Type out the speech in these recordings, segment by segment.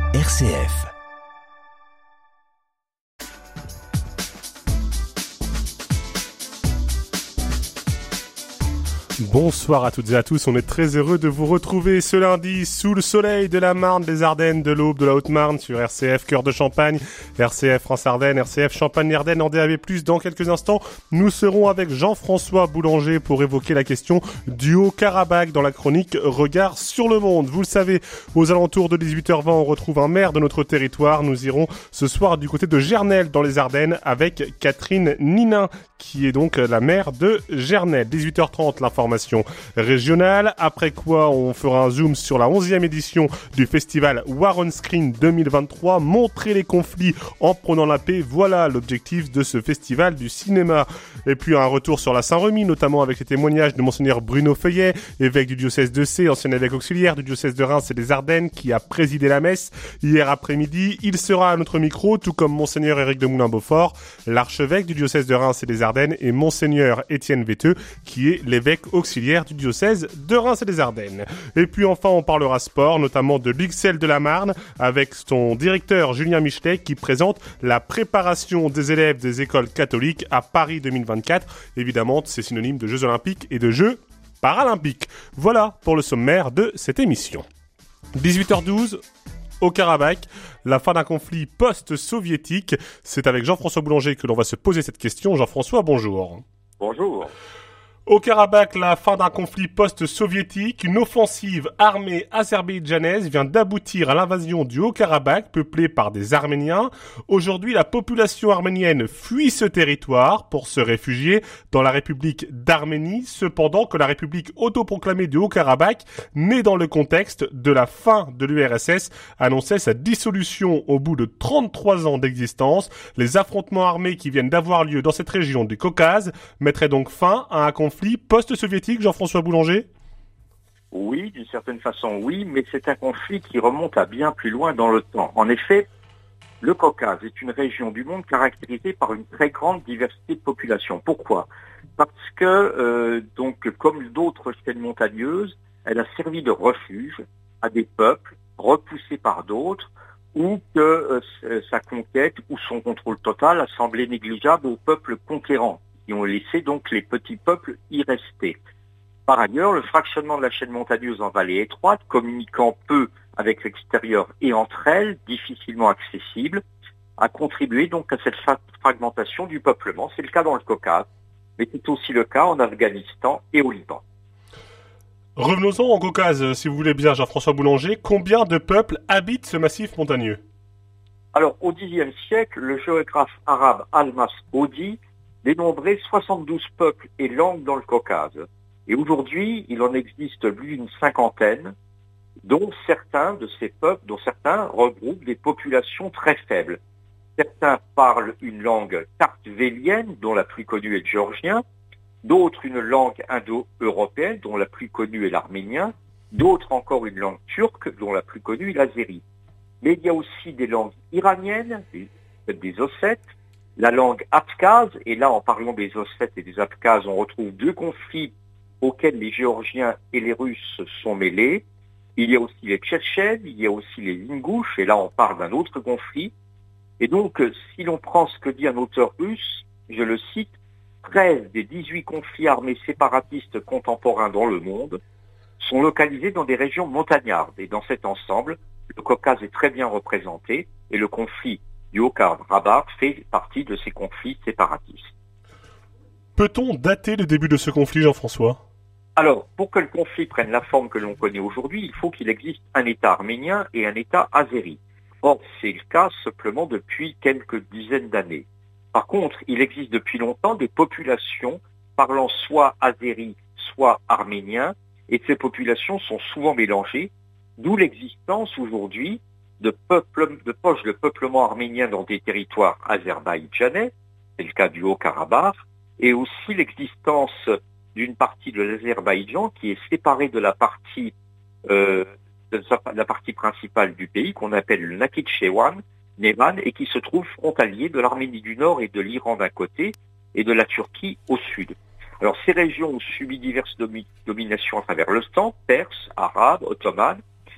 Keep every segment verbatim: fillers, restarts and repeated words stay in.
R C F. Bonsoir à toutes et à tous, on est très heureux de vous retrouver ce lundi sous le soleil de la Marne, des Ardennes, de l'Aube, de la Haute-Marne sur R C F Cœur de Champagne, R C F France-Ardennes, R C F Champagne-Ardennes en D A B plus. Dans quelques instants, nous serons avec Jean-François Boulanger pour évoquer la question du Haut-Karabakh dans la chronique Regard sur le monde. Vous le savez, aux alentours de dix-huit heures vingt, on retrouve un maire de notre territoire. Nous irons ce soir du côté de Gernelle dans les Ardennes avec Catherine Ninin, qui est donc la maire de Gernelle. dix-huit heures trente, l'information régionale, après quoi on fera un zoom sur la onzième édition du festival War on Screen deux mille vingt-trois, montrer les conflits en prônant la paix, voilà l'objectif de ce festival du cinéma. Et puis un retour sur la Saint-Remy, notamment avec les témoignages de Monseigneur Bruno Feuillet, évêque du diocèse de Sées, ancien évêque auxiliaire du diocèse de Reims et des Ardennes, qui a présidé la messe hier après-midi. Il sera à notre micro, tout comme Monseigneur Éric de Moulin-Beaufort, l'archevêque du diocèse de Reims et des Ardennes, et Monseigneur Étienne Véteux, qui est l'évêque auxiliaire du diocèse de Reims et des Ardennes. Et puis enfin, on parlera sport, notamment de l'X L de la Marne, avec son directeur Julien Michelet, qui présente la préparation des élèves des écoles catholiques à Paris deux mille vingt-quatre. Évidemment, c'est synonyme de Jeux Olympiques et de Jeux Paralympiques. Voilà pour le sommaire de cette émission. dix-huit heures douze, au Karabakh, la fin d'un conflit post-soviétique. C'est avec Jean-François Boulanger que l'on va se poser cette question. Jean-François, bonjour. Bonjour. Au Karabakh, la fin d'un conflit post-soviétique, une offensive armée azerbaïdjanaise vient d'aboutir à l'invasion du Haut-Karabakh, peuplé par des Arméniens. Aujourd'hui, la population arménienne fuit ce territoire pour se réfugier dans la République d'Arménie, cependant que la République autoproclamée du Haut-Karabakh, née dans le contexte de la fin de l'U R S S, annonçait sa dissolution au bout de trente-trois ans d'existence. Les affrontements armés qui viennent d'avoir lieu dans cette région du Caucase mettraient donc fin à un conflit post-soviétique, Jean-François Boulanger? Oui, d'une certaine façon, oui, mais c'est un conflit qui remonte à bien plus loin dans le temps. En effet, le Caucase est une région du monde caractérisée par une très grande diversité de population. Pourquoi? Parce que, euh, donc, comme d'autres chaînes montagneuses, elle a servi de refuge à des peuples repoussés par d'autres, ou que euh, sa conquête ou son contrôle total a semblé négligeable aux peuples conquérants, qui ont laissé donc les petits peuples y rester. Par ailleurs, le fractionnement de la chaîne montagneuse en vallées étroites, communiquant peu avec l'extérieur et entre elles, difficilement accessibles, a contribué donc à cette fragmentation du peuplement. C'est le cas dans le Caucase, mais c'est aussi le cas en Afghanistan et au Liban. Revenons-en au Caucase, si vous voulez bien, Jean-François Boulanger. Combien de peuples habitent ce massif montagneux? Alors, au dixième siècle, le géographe arabe Almas Odi dénombrait soixante-douze peuples et langues dans le Caucase. Et aujourd'hui, il en existe plus d'une cinquantaine, dont certains de ces peuples, dont certains regroupent des populations très faibles. Certains parlent une langue kartvélienne, dont la plus connue est le géorgien, d'autres une langue indo-européenne, dont la plus connue est l'arménien, d'autres encore une langue turque, dont la plus connue est l'azéri. Mais il y a aussi des langues iraniennes, des, des ossètes, la langue abkhaze, et là, en parlant des Ossètes et des Abkhazes, on retrouve deux conflits auxquels les Géorgiens et les Russes sont mêlés. Il y a aussi les Tchétchènes, il y a aussi les Ingouches, et là, on parle d'un autre conflit. Et donc, si l'on prend ce que dit un auteur russe, je le cite, treize des dix-huit conflits armés séparatistes contemporains dans le monde sont localisés dans des régions montagnardes. Et dans cet ensemble, le Caucase est très bien représenté, et le conflit du Haut-Karabakh fait partie de ces conflits séparatistes. Peut-on dater le début de ce conflit, Jean-François? Alors, pour que le conflit prenne la forme que l'on connaît aujourd'hui, il faut qu'il existe un État arménien et un État azéri. Or, c'est le cas simplement depuis quelques dizaines d'années. Par contre, il existe depuis longtemps des populations parlant soit azéri, soit arménien, et ces populations sont souvent mélangées, d'où l'existence aujourd'hui de, peuple, de poches de peuplement arménien dans des territoires azerbaïdjanais, c'est le cas du Haut-Karabakh, et aussi l'existence d'une partie de l'Azerbaïdjan qui est séparée de la partie, euh, de la partie principale du pays, qu'on appelle le Nakhitchevan, Neman, et qui se trouve frontalier de l'Arménie du Nord et de l'Iran d'un côté, et de la Turquie au sud. Alors ces régions ont subi diverses domi- dominations à travers le temps, perses, arabes, ottomanes,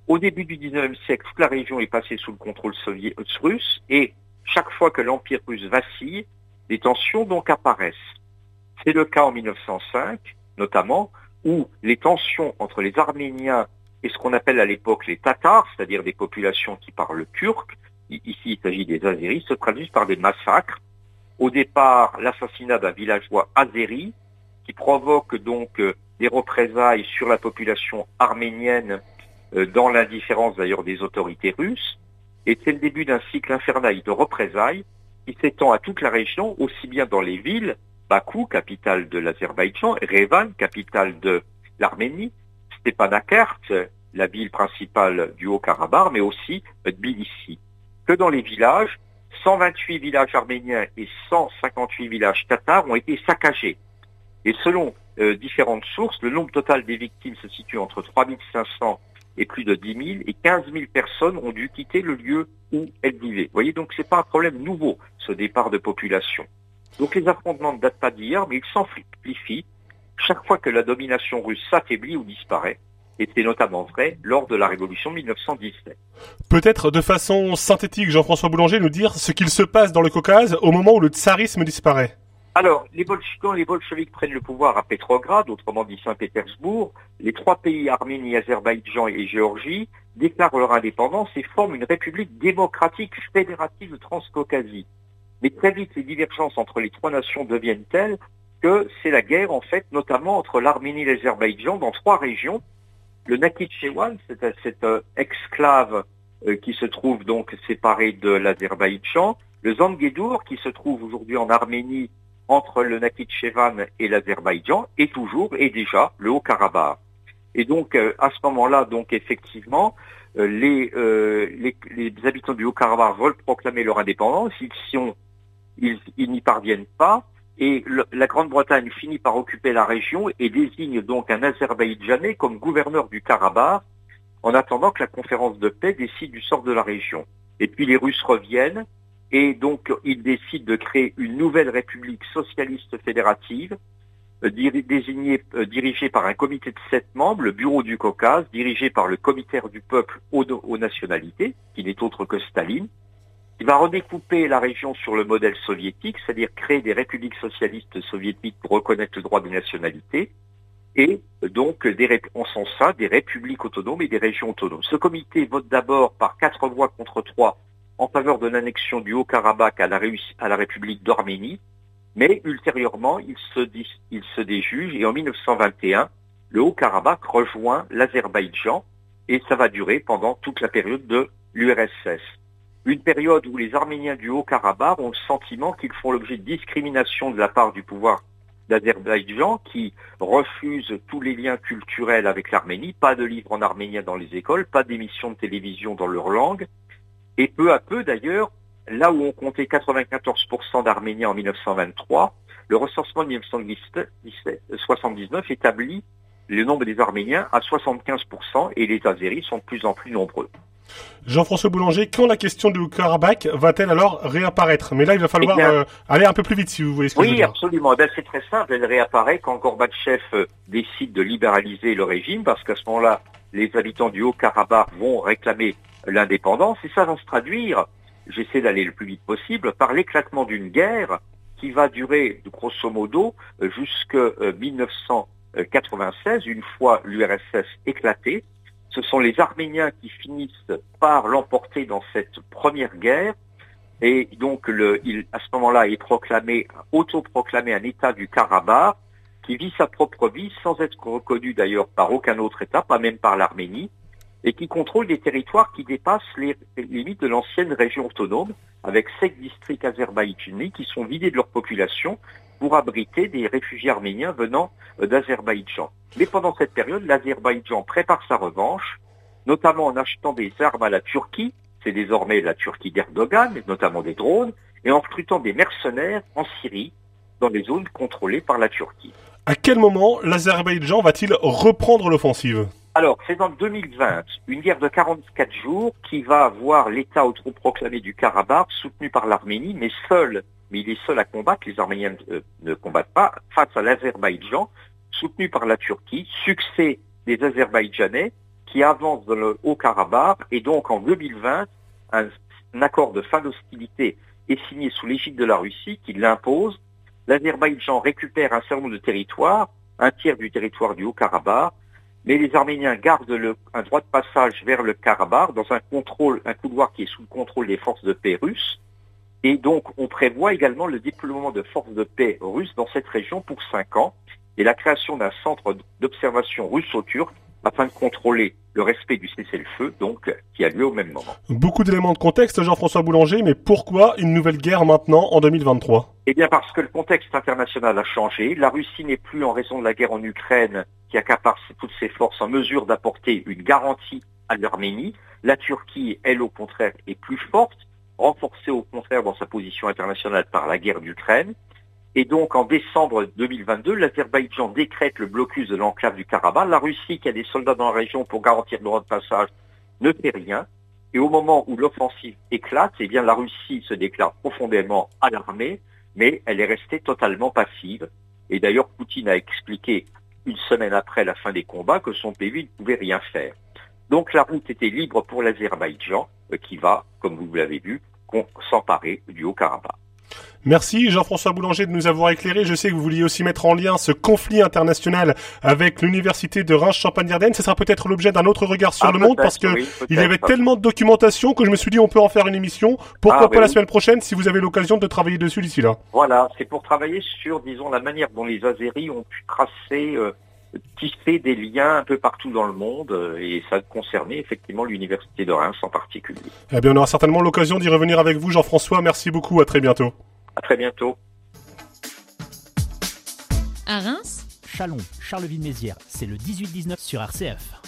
Au début du dix-neuvième siècle, toute la région est passée sous le contrôle soviétique russe et chaque fois que l'Empire russe vacille, des tensions donc apparaissent. C'est le cas en mille neuf cent cinq, notamment, où les tensions entre les Arméniens et ce qu'on appelle à l'époque les Tatars, c'est-à-dire des populations qui parlent turc, ici il s'agit des Azéris, se traduisent par des massacres. Au départ, l'assassinat d'un villageois azéri, qui provoque donc euh, des représailles sur la population arménienne, euh, dans l'indifférence d'ailleurs des autorités russes. Et c'est le début d'un cycle infernal de représailles qui s'étend à toute la région, aussi bien dans les villes, Bakou, capitale de l'Azerbaïdjan, Revan, capitale de l'Arménie, Stepanakert, la ville principale du Haut-Karabakh, mais aussi Tbilissi. Que dans les villages, cent vingt-huit villages arméniens et cent cinquante-huit villages tatars ont été saccagés. Et selon euh, différentes sources, le nombre total des victimes se situe entre trois mille cinq cents et plus de dix mille, et quinze mille personnes ont dû quitter le lieu où elles vivaient. Vous voyez, donc c'est pas un problème nouveau, ce départ de population. Donc les affrontements ne datent pas d'hier, mais ils s'amplifient chaque fois que la domination russe s'affaiblit ou disparaît. Et c'est notamment vrai lors de la révolution de mille neuf cent dix-sept. Peut-être de façon synthétique, Jean-François Boulanger, nous dire ce qu'il se passe dans le Caucase au moment où le tsarisme disparaît. Alors, les bolcheviks, quand les bolcheviks prennent le pouvoir à Pétrograd, autrement dit Saint-Pétersbourg, les trois pays, Arménie, Azerbaïdjan et Géorgie, déclarent leur indépendance et forment une république démocratique fédérative de Transcaucasie. Mais très vite, les divergences entre les trois nations deviennent telles que c'est la guerre, en fait, notamment entre l'Arménie et l'Azerbaïdjan dans trois régions. Le Nakhitchevan, c'est cette euh, exclave euh, qui se trouve donc séparée de l'Azerbaïdjan. Le Zangezur, qui se trouve aujourd'hui en Arménie, entre le Nakhitchevan et l'Azerbaïdjan, et toujours et déjà le Haut-Karabakh. Et donc euh, à ce moment-là, donc effectivement, euh, les, euh, les, les habitants du Haut-Karabakh veulent proclamer leur indépendance. Ils sont, ils, ils n'y parviennent pas, et le, la Grande-Bretagne finit par occuper la région et désigne donc un Azerbaïdjanais comme gouverneur du Karabakh, en attendant que la conférence de paix décide du sort de la région. Et puis les Russes reviennent. Et donc, ils décident de créer une nouvelle république socialiste fédérative, euh, désignée, euh, dirigée par un comité de sept membres, le Bureau du Caucase, dirigé par le Comité du peuple aux, aux nationalités, qui n'est autre que Staline, qui va redécouper la région sur le modèle soviétique, c'est-à-dire créer des républiques socialistes soviétiques pour reconnaître le droit des nationalités, et euh, donc des, en son sein des républiques autonomes et des régions autonomes. Ce comité vote d'abord par quatre voix contre trois en faveur de l'annexion du Haut-Karabakh à la, à la République d'Arménie, mais ultérieurement, il se, il se déjuge et en mille neuf cent vingt et un, le Haut-Karabakh rejoint l'Azerbaïdjan et ça va durer pendant toute la période de l'U R S S. Une période où les Arméniens du Haut-Karabakh ont le sentiment qu'ils font l'objet de discrimination de la part du pouvoir d'Azerbaïdjan qui refuse tous les liens culturels avec l'Arménie, pas de livres en arménien dans les écoles, pas d'émissions de télévision dans leur langue. Et peu à peu, d'ailleurs, là où on comptait quatre-vingt-quatorze pour cent d'Arméniens en mille neuf cent vingt-trois, le recensement de mille neuf cent soixante-dix-neuf établit le nombre des Arméniens à soixante-quinze pour cent et les Azéris sont de plus en plus nombreux. Jean-François Boulanger, quand la question du Karabakh va-t-elle alors réapparaître? Mais là, il va falloir eh bien, euh, aller un peu plus vite, si vous voulez ce que oui, je veux dire. Oui, absolument. Eh bien, c'est très simple. Elle réapparaît quand Gorbatchev euh, décide de libéraliser le régime, parce qu'à ce moment-là, les habitants du Haut-Karabakh vont réclamer l'indépendance, et ça va se traduire, j'essaie d'aller le plus vite possible, par l'éclatement d'une guerre qui va durer, grosso modo, jusqu'en mille neuf cent quatre-vingt-seize, une fois l'U R S S éclatée. Ce sont les Arméniens qui finissent par l'emporter dans cette première guerre, et donc le, il, à ce moment-là est proclamé, autoproclamé un État du Karabakh, qui vit sa propre vie sans être reconnu d'ailleurs par aucun autre État, pas même par l'Arménie, et qui contrôle des territoires qui dépassent les limites de l'ancienne région autonome, avec sept districts azerbaïdjanais qui sont vidés de leur population pour abriter des réfugiés arméniens venant d'Azerbaïdjan. Mais pendant cette période, l'Azerbaïdjan prépare sa revanche, notamment en achetant des armes à la Turquie, c'est désormais la Turquie d'Erdogan, notamment des drones, et en recrutant des mercenaires en Syrie, dans les zones contrôlées par la Turquie. À quel moment l'Azerbaïdjan va-t-il reprendre l'offensive ? Alors, c'est en deux mille vingt, une guerre de quarante-quatre jours qui va voir l'État autoproclamé du Karabakh soutenu par l'Arménie, mais seul, mais il est seul à combattre, les Arméniens euh, ne combattent pas, face à l'Azerbaïdjan, soutenu par la Turquie, succès des Azerbaïdjanais, qui avance dans le Haut-Karabakh, et donc en deux mille vingt, un, un accord de fin d'hostilité est signé sous l'égide de la Russie qui l'impose. L'Azerbaïdjan récupère un certain nombre de territoires, un tiers du territoire du Haut-Karabakh, mais les Arméniens gardent le, un droit de passage vers le Karabakh dans un contrôle, un couloir qui est sous le contrôle des forces de paix russes. Et donc, on prévoit également le déploiement de forces de paix russes dans cette région pour cinq ans et la création d'un centre d'observation russo-turc afin de contrôler le respect du cessez-le-feu, donc, qui a lieu au même moment. Beaucoup d'éléments de contexte, Jean-François Boulanger, mais pourquoi une nouvelle guerre maintenant, en deux mille vingt-trois ? Eh bien, parce que le contexte international a changé. La Russie n'est plus, en raison de la guerre en Ukraine, qui accapare toutes ses forces, en mesure d'apporter une garantie à l'Arménie. La Turquie, elle, au contraire, est plus forte, renforcée au contraire dans sa position internationale par la guerre d'Ukraine. Et donc, en décembre deux mille vingt-deux, l'Azerbaïdjan décrète le blocus de l'enclave du Karabakh. La Russie, qui a des soldats dans la région pour garantir le droit de passage, ne fait rien. Et au moment où l'offensive éclate, eh bien, la Russie se déclare profondément alarmée, mais elle est restée totalement passive. Et d'ailleurs, Poutine a expliqué, une semaine après la fin des combats, que son pays ne pouvait rien faire. Donc, la route était libre pour l'Azerbaïdjan, qui va, comme vous l'avez vu, s'emparer du Haut-Karabakh. Merci Jean-François Boulanger de nous avoir éclairé. Je sais que vous vouliez aussi mettre en lien ce conflit international avec l'université de Reims-Champagne-Ardenne. Ce sera peut-être l'objet d'un autre regard sur ah, le monde parce que oui, il y avait tellement de documentation que je me suis dit on peut en faire une émission. Pourquoi ah, pas la oui. semaine prochaine si vous avez l'occasion de travailler dessus d'ici là. Voilà, c'est pour travailler sur, disons, la manière dont les Azéris ont pu tracer, euh, tisser des liens un peu partout dans le monde euh, et ça concernait effectivement l'université de Reims en particulier. Eh bien, on aura certainement l'occasion d'y revenir avec vous, Jean-François. Merci beaucoup. À très bientôt. À très bientôt. À Reims, Châlons, Charleville-Mézières, c'est le dix-huit dix-neuf sur R C F.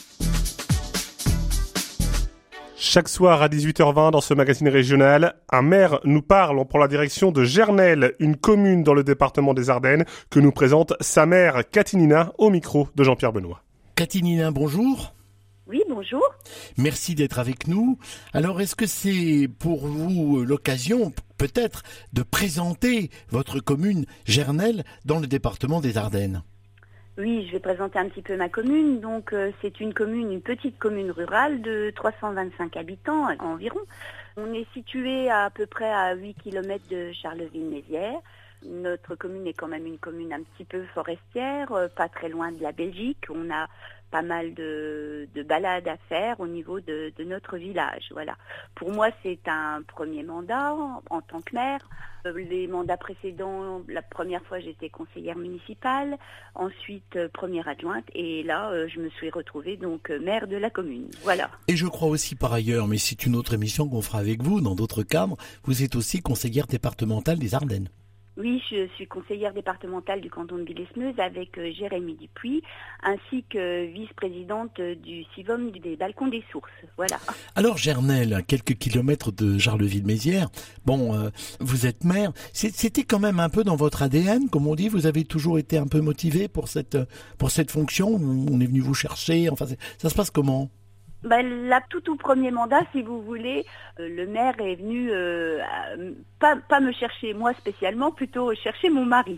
Chaque soir à dix-huit heures vingt dans ce magazine régional, un maire nous parle, on prend la direction de Gernelle, une commune dans le département des Ardennes, que nous présente sa mère Katinina au micro de Jean-Pierre Benoît. Katinina, bonjour. Oui, bonjour. Merci d'être avec nous. Alors, est-ce que c'est pour vous l'occasion, peut-être, de présenter votre commune Gernelle dans le département des Ardennes ? Oui, je vais présenter un petit peu ma commune. Donc, euh, c'est une commune, une petite commune rurale de trois cent vingt-cinq habitants environ. On est situé à, à peu près à huit kilomètres de Charleville-Mézières. Notre commune est quand même une commune un petit peu forestière, euh, pas très loin de la Belgique. On a pas mal de, de balades à faire au niveau de, de notre village. Voilà. Pour moi, c'est un premier mandat en, en tant que maire. Euh, les mandats précédents, la première fois, j'étais conseillère municipale, ensuite euh, première adjointe, et là, euh, je me suis retrouvée donc euh, maire de la commune. Voilà. Et je crois aussi par ailleurs, mais c'est une autre émission qu'on fera avec vous, dans d'autres cadres, vous êtes aussi conseillère départementale des Ardennes. Oui, je suis conseillère départementale du canton de Villesmeuse avec euh, Jérémy Dupuis, ainsi que vice-présidente du CIVOM des Balcons des Sources. Voilà. Alors Gernelle, à quelques kilomètres de Charleville-Mézières, bon, euh, vous êtes maire, c'était quand même un peu dans votre A D N, comme on dit, vous avez toujours été un peu motivé pour cette, pour cette fonction, on est venu vous chercher, enfin, ça se passe comment ? Ben, la tout tout premier mandat, si vous voulez, euh, le maire est venu euh, pas pas me chercher moi spécialement, plutôt chercher mon mari.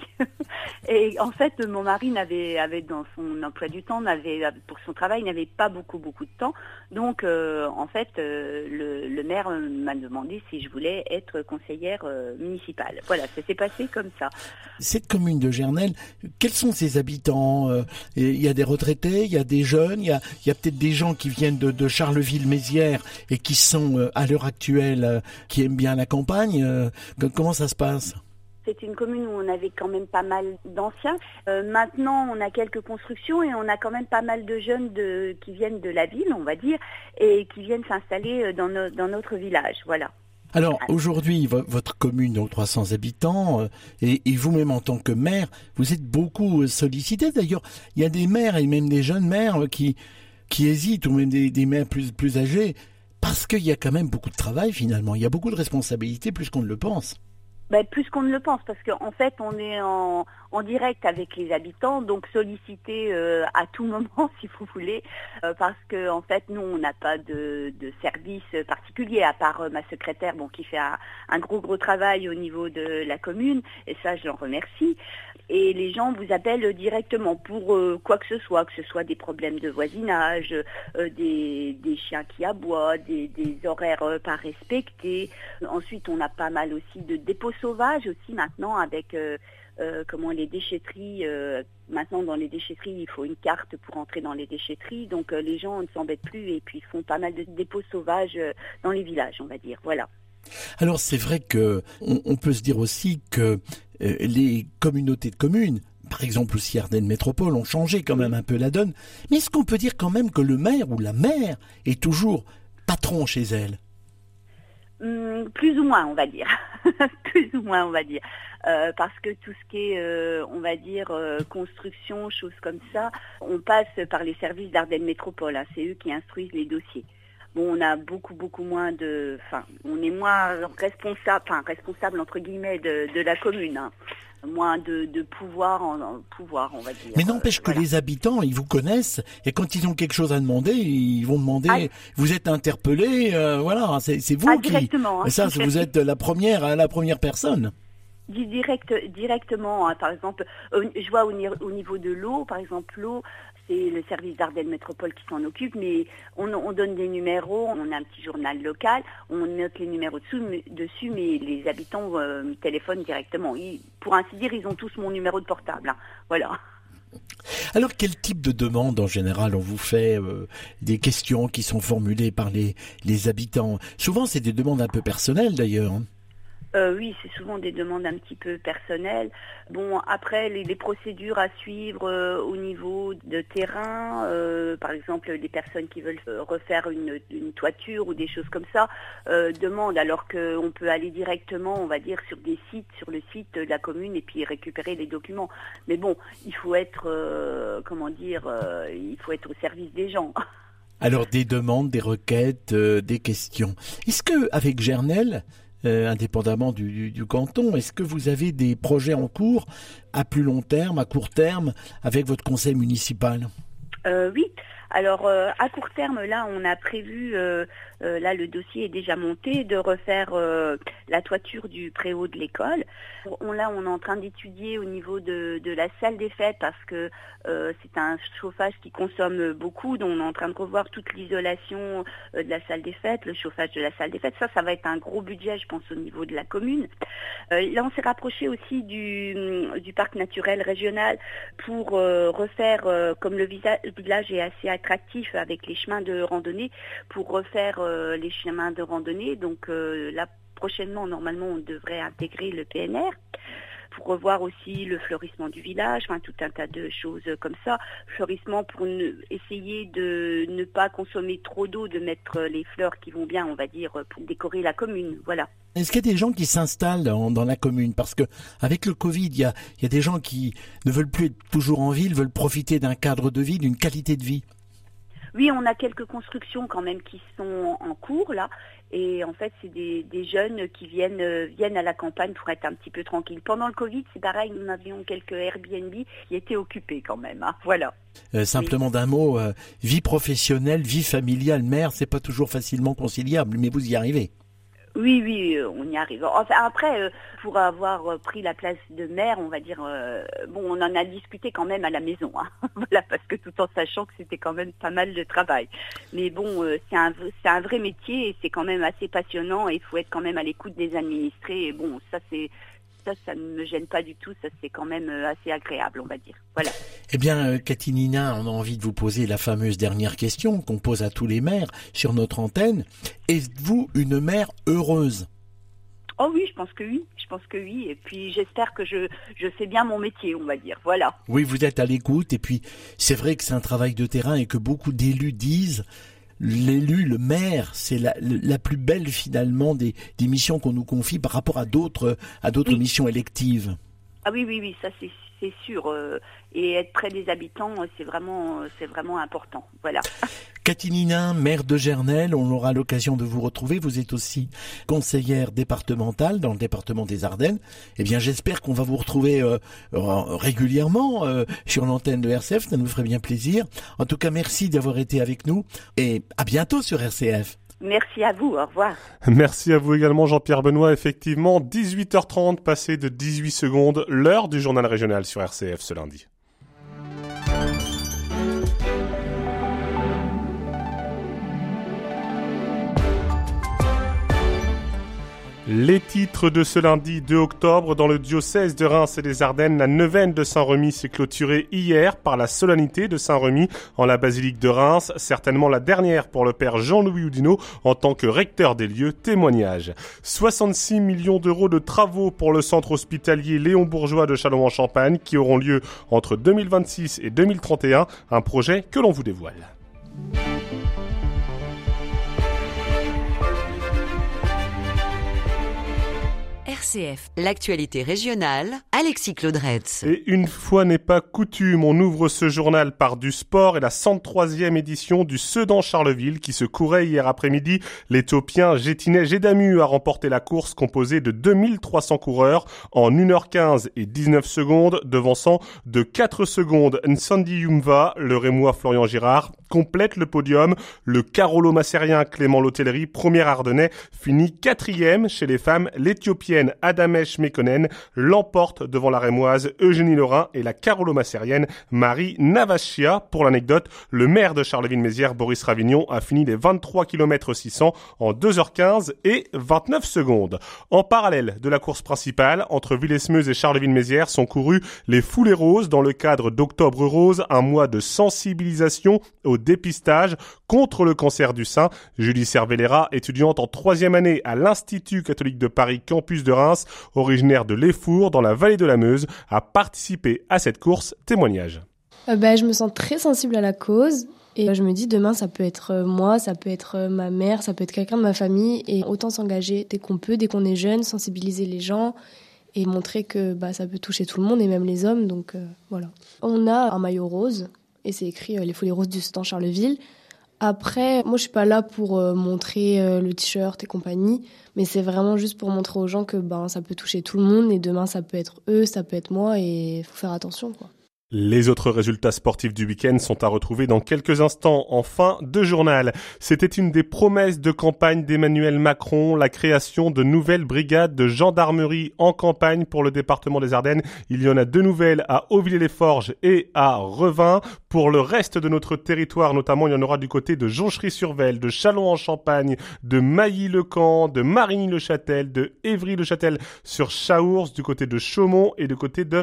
Et en fait, mon mari n'avait avait dans son emploi du temps, n'avait pour son travail, n'avait pas beaucoup beaucoup de temps. Donc euh, en fait, euh, le, le maire m'a demandé si je voulais être conseillère euh, municipale. Voilà, ça s'est passé comme ça. Cette commune de Gernelle, quels sont ses habitants ? Il y a des retraités, il y a des jeunes, il y a il y a peut-être des gens qui viennent de de Charleville-Mézières et qui sont euh, à l'heure actuelle euh, qui aiment bien la campagne. Euh, comment ça se passe ? C'est une commune où on avait quand même pas mal d'anciens. Euh, maintenant, on a quelques constructions et on a quand même pas mal de jeunes de, qui viennent de la ville, on va dire, et qui viennent s'installer dans, no, dans notre village. Voilà. Alors aujourd'hui, vo- votre commune, donc trois cents habitants, euh, et, et vous-même en tant que maire, vous êtes beaucoup sollicité. D'ailleurs, il y a des maires et même des jeunes maires euh, qui qui hésitent, ou même des, des maires plus, plus âgés, parce qu'il y a quand même beaucoup de travail finalement, il y a beaucoup de responsabilités plus qu'on ne le pense. Ben, plus qu'on ne le pense, parce qu'en fait, on est en, en direct avec les habitants, donc sollicité euh, à tout moment, si vous voulez, euh, parce que en fait, nous, on n'a pas de, de service particulier, à part euh, ma secrétaire, bon, qui fait un, un gros, gros travail au niveau de la commune, et ça, je l'en remercie. Et les gens vous appellent directement pour euh, quoi que ce soit, que ce soit des problèmes de voisinage, euh, des, des chiens qui aboient, des, des horaires euh, pas respectés. Ensuite, on a pas mal aussi de dépôts sauvages aussi maintenant avec euh, euh, comment les déchetteries. Euh, maintenant, dans les déchetteries, il faut une carte pour entrer dans les déchetteries. Donc, euh, les gens ne s'embêtent plus et puis font pas mal de dépôts sauvages euh, dans les villages, on va dire. Voilà. Alors c'est vrai que on, on peut se dire aussi que euh, les communautés de communes, par exemple aussi Ardennes Métropole, ont changé quand même un peu la donne. Mais est-ce qu'on peut dire quand même que le maire ou la maire est toujours patron chez elle? Hum, plus ou moins, on va dire. Plus ou moins, on va dire. Euh, parce que tout ce qui est, euh, on va dire, euh, construction, choses comme ça, on passe par les services d'Ardennes Métropole. Hein. C'est eux qui instruisent les dossiers. Bon, on a beaucoup, beaucoup moins de... Enfin, on est moins responsable, enfin, responsable, entre guillemets, de, de la commune. Hein. Moins de, de pouvoir, en, en pouvoir, on va dire. Mais n'empêche euh, que voilà. Les habitants, ils vous connaissent, et quand ils ont quelque chose à demander, ils vont demander, ah, vous êtes interpellé, euh, voilà, c'est, c'est vous ah, qui... Directement. Hein. Ça, vous êtes la première, la première personne. Direct, directement, hein. Par exemple, euh, je vois au, au niveau de l'eau, par exemple, l'eau, c'est le service d'Ardennes Métropole qui s'en occupe, mais on, on donne des numéros, on a un petit journal local, on note les numéros dessous, mais, dessus, mais les habitants euh, me téléphonent directement. Ils, pour ainsi dire, ils ont tous mon numéro de portable. Hein. Voilà. Alors, quel type de demande, en général, on vous fait euh, des questions qui sont formulées par les, les habitants? Souvent, c'est des demandes un peu personnelles, d'ailleurs. Hein. Euh, oui, c'est souvent des demandes un petit peu personnelles. Bon, après, les, les procédures à suivre euh, au niveau de terrain, euh, par exemple, les personnes qui veulent euh, refaire une, une toiture ou des choses comme ça, euh, demandent, alors qu'on peut aller directement, on va dire, sur des sites, sur le site de la commune et puis récupérer les documents. Mais bon, il faut être, euh, comment dire, euh, il faut être au service des gens. Alors, des demandes, des requêtes, euh, des questions. Est-ce que, avec Gernelle, Euh, indépendamment du, du, du canton, est-ce que vous avez des projets en cours à plus long terme, à court terme, avec votre conseil municipal? euh, Oui. Alors, euh, à court terme, là, on a prévu, euh, euh, là, le dossier est déjà monté, de refaire euh, la toiture du préau de l'école. On, là, on est en train d'étudier au niveau de, de la salle des fêtes parce que euh, c'est un chauffage qui consomme beaucoup. Donc, on est en train de revoir toute l'isolation euh, de la salle des fêtes, le chauffage de la salle des fêtes. Ça, ça va être un gros budget, je pense, au niveau de la commune. Euh, là, on s'est rapproché aussi du, du parc naturel régional pour euh, refaire, euh, comme le village est assez attractif avec les chemins de randonnée, pour refaire euh, les chemins de randonnée. Donc euh, là, prochainement, normalement, on devrait intégrer le P N R pour revoir aussi le fleurissement du village, enfin tout un tas de choses comme ça. Fleurissement pour ne, essayer de ne pas consommer trop d'eau, de mettre les fleurs qui vont bien, on va dire, pour décorer la commune. Voilà. Est-ce qu'il y a des gens qui s'installent dans, dans la commune? Parce que avec le Covid, il y a, il y a des gens qui ne veulent plus être toujours en ville, veulent profiter d'un cadre de vie, d'une qualité de vie. Oui, on a quelques constructions quand même qui sont en cours là, et en fait c'est des, des jeunes qui viennent euh, viennent à la campagne pour être un petit peu tranquilles. Pendant le Covid, c'est pareil, nous avions quelques Airbnb qui étaient occupés quand même. Hein, voilà. Euh, simplement oui. D'un mot, euh, vie professionnelle, vie familiale, mère, c'est pas toujours facilement conciliable, mais vous y arrivez. Oui, oui, on y arrive. Enfin, après, euh, pour avoir pris la place de maire, on va dire, euh, bon, on en a discuté quand même à la maison, hein, voilà, parce que tout en sachant que c'était quand même pas mal de travail. Mais bon, euh, c'est un, c'est un vrai métier et c'est quand même assez passionnant et il faut être quand même à l'écoute des administrés. Et bon, ça c'est, ça, ça ne me gêne pas du tout. Ça c'est quand même assez agréable, on va dire. Voilà. Eh bien, Cathy Nina, on a envie de vous poser la fameuse dernière question qu'on pose à tous les maires sur notre antenne. Êtes-vous une mère heureuse? Oh oui, je pense que oui. Je pense que oui. Et puis j'espère que je, je fais bien mon métier, on va dire. Voilà. Oui, vous êtes à l'écoute. Et puis c'est vrai que c'est un travail de terrain et que beaucoup d'élus disent l'élu, le maire, c'est la, la plus belle finalement des, des missions qu'on nous confie par rapport à d'autres, à d'autres oui. missions électives. Ah oui, oui, oui, ça c'est, c'est sûr. Euh, et être près des habitants, c'est vraiment, c'est vraiment important. Voilà. Cathy Ninin, maire de Gernelle, on aura l'occasion de vous retrouver. Vous êtes aussi conseillère départementale dans le département des Ardennes. Eh bien, j'espère qu'on va vous retrouver euh, régulièrement euh, sur l'antenne de R C F. Ça nous ferait bien plaisir. En tout cas, merci d'avoir été avec nous et à bientôt sur R C F. Merci à vous, au revoir. Merci à vous également Jean-Pierre Benoît. Effectivement, dix-huit heures trente, passé de dix-huit secondes, l'heure du journal régional sur R C F ce lundi. Les titres de ce lundi deux octobre, dans le diocèse de Reims et des Ardennes, la neuvaine de Saint-Remy s'est clôturée hier par la solennité de Saint-Remy en la basilique de Reims, certainement la dernière pour le père Jean-Louis Oudinot en tant que recteur des lieux. Témoignage. soixante-six millions d'euros de travaux pour le centre hospitalier Léon Bourgeois de Châlons-en-Champagne qui auront lieu entre deux mille vingt-six et deux mille trente et un, un projet que l'on vous dévoile. R C F, l'actualité régionale, Alexis Claudretz. Et une fois n'est pas coutume, on ouvre ce journal par du sport et la cent troisième édition du Sedan Charleville qui se courait hier après-midi. L'Éthiopien Gétinet Gédamu a remporté la course composée de deux mille trois cents coureurs en une heure quinze et dix-neuf secondes, devançant de quatre secondes Nsandi Yumva. Le Rémois Florian Girard complète le podium. Le Carolo-Massérien Clément Lotellerie, premier Ardennais, finit quatrième. Chez les femmes, l'Éthiopienne Adamesh Mekonnen l'emporte devant la Rémoise Eugénie Laurin et la Carolo-Massérienne Marie Navachia. Pour l'anecdote, le maire de Charleville-Mézières, Boris Ravignon, a fini les vingt-trois kilomètres six cents en deux heures quinze et vingt-neuf secondes. En parallèle de la course principale, entre Villesmeuse et Charleville-Mézières sont courus les Foulées Roses dans le cadre d'Octobre Rose, un mois de sensibilisation au dépistage contre le cancer du sein. Julie Cervellera, étudiante en troisième année à l'Institut catholique de Paris, campus de Reims, originaire de l'Effour dans la vallée de la Meuse, a participé à cette course. Témoignage. Euh, bah, je me sens très sensible à la cause et je me dis demain ça peut être moi, ça peut être ma mère, ça peut être quelqu'un de ma famille et autant s'engager dès qu'on peut, dès qu'on est jeune, sensibiliser les gens et montrer que bah, ça peut toucher tout le monde et même les hommes. Donc euh, voilà. On a un maillot rose et c'est écrit euh, les Foulées Roses du Sedan Charleville. Après, moi je suis pas là pour euh, montrer euh, le t-shirt et compagnie, mais c'est vraiment juste pour montrer aux gens que ben ça peut toucher tout le monde et demain ça peut être eux, ça peut être moi et faut faire attention quoi. Les autres résultats sportifs du week-end sont à retrouver dans quelques instants en fin de journal. C'était une des promesses de campagne d'Emmanuel Macron, la création de nouvelles brigades de gendarmerie en campagne pour le département des Ardennes. Il y en a deux nouvelles à Hauvillers-les-Forges et à Revin. Pour le reste de notre territoire, notamment, il y en aura du côté de Jonchery-sur-Vesle, de Châlons-en-Champagne, de Mailly-le-Camp, de Marigny-le-Châtel, de Évry-le-Châtel sur Chaours, du côté de Chaumont et du côté de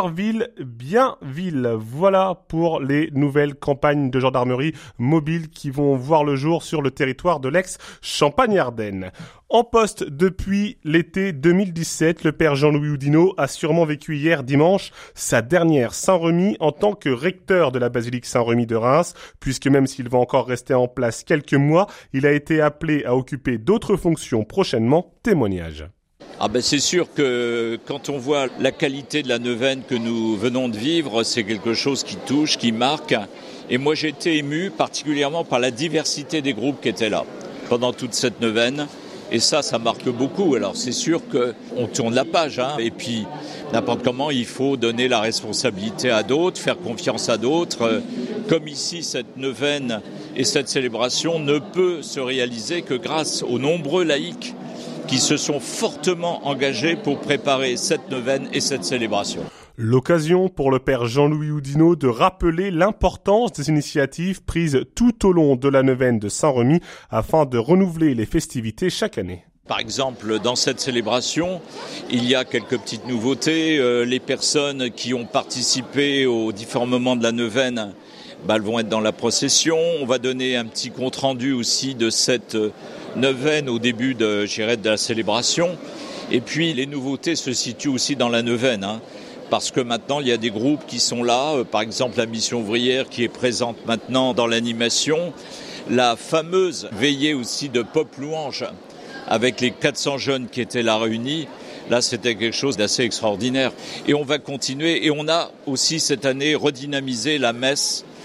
Heurville-Bienville. Voilà pour les nouvelles campagnes de gendarmerie mobile qui vont voir le jour sur le territoire de l'ex-Champagne-Ardenne. En poste depuis l'été deux mille dix-sept, le père Jean-Louis Oudinot a sûrement vécu hier dimanche sa dernière Saint-Remy en tant que recteur de la basilique Saint-Remy de Reims, puisque même s'il va encore rester en place quelques mois, il a été appelé à occuper d'autres fonctions prochainement. Témoignage. Ah ben c'est sûr que quand on voit la qualité de la neuvaine que nous venons de vivre, c'est quelque chose qui touche, qui marque. Et moi j'ai été ému particulièrement par la diversité des groupes qui étaient là pendant toute cette neuvaine. Et ça, ça marque beaucoup. Alors c'est sûr qu'on tourne la page, hein. Et puis n'importe comment, il faut donner la responsabilité à d'autres, faire confiance à d'autres. Comme ici, cette neuvaine et cette célébration ne peut se réaliser que grâce aux nombreux laïcs qui se sont fortement engagés pour préparer cette neuvaine et cette célébration. L'occasion pour le père Jean-Louis Oudinot de rappeler l'importance des initiatives prises tout au long de la neuvaine de Saint-Remy afin de renouveler les festivités chaque année. Par exemple, dans cette célébration, il y a quelques petites nouveautés. Euh, les personnes qui ont participé aux différents moments de la neuvaine, bah, elles vont être dans la procession. On va donner un petit compte-rendu aussi de cette neuvaine au début de, je dirais, de la célébration. Et puis, les nouveautés se situent aussi dans la neuvaine, hein. Parce que maintenant, il y a des groupes qui sont là, euh, par exemple la Mission ouvrière qui est présente maintenant dans l'animation, la fameuse veillée aussi de Pop Louange avec les quatre cents jeunes qui étaient là réunis. Là, c'était quelque chose d'assez extraordinaire. Et on va continuer. Et on a aussi cette année redynamisé la messe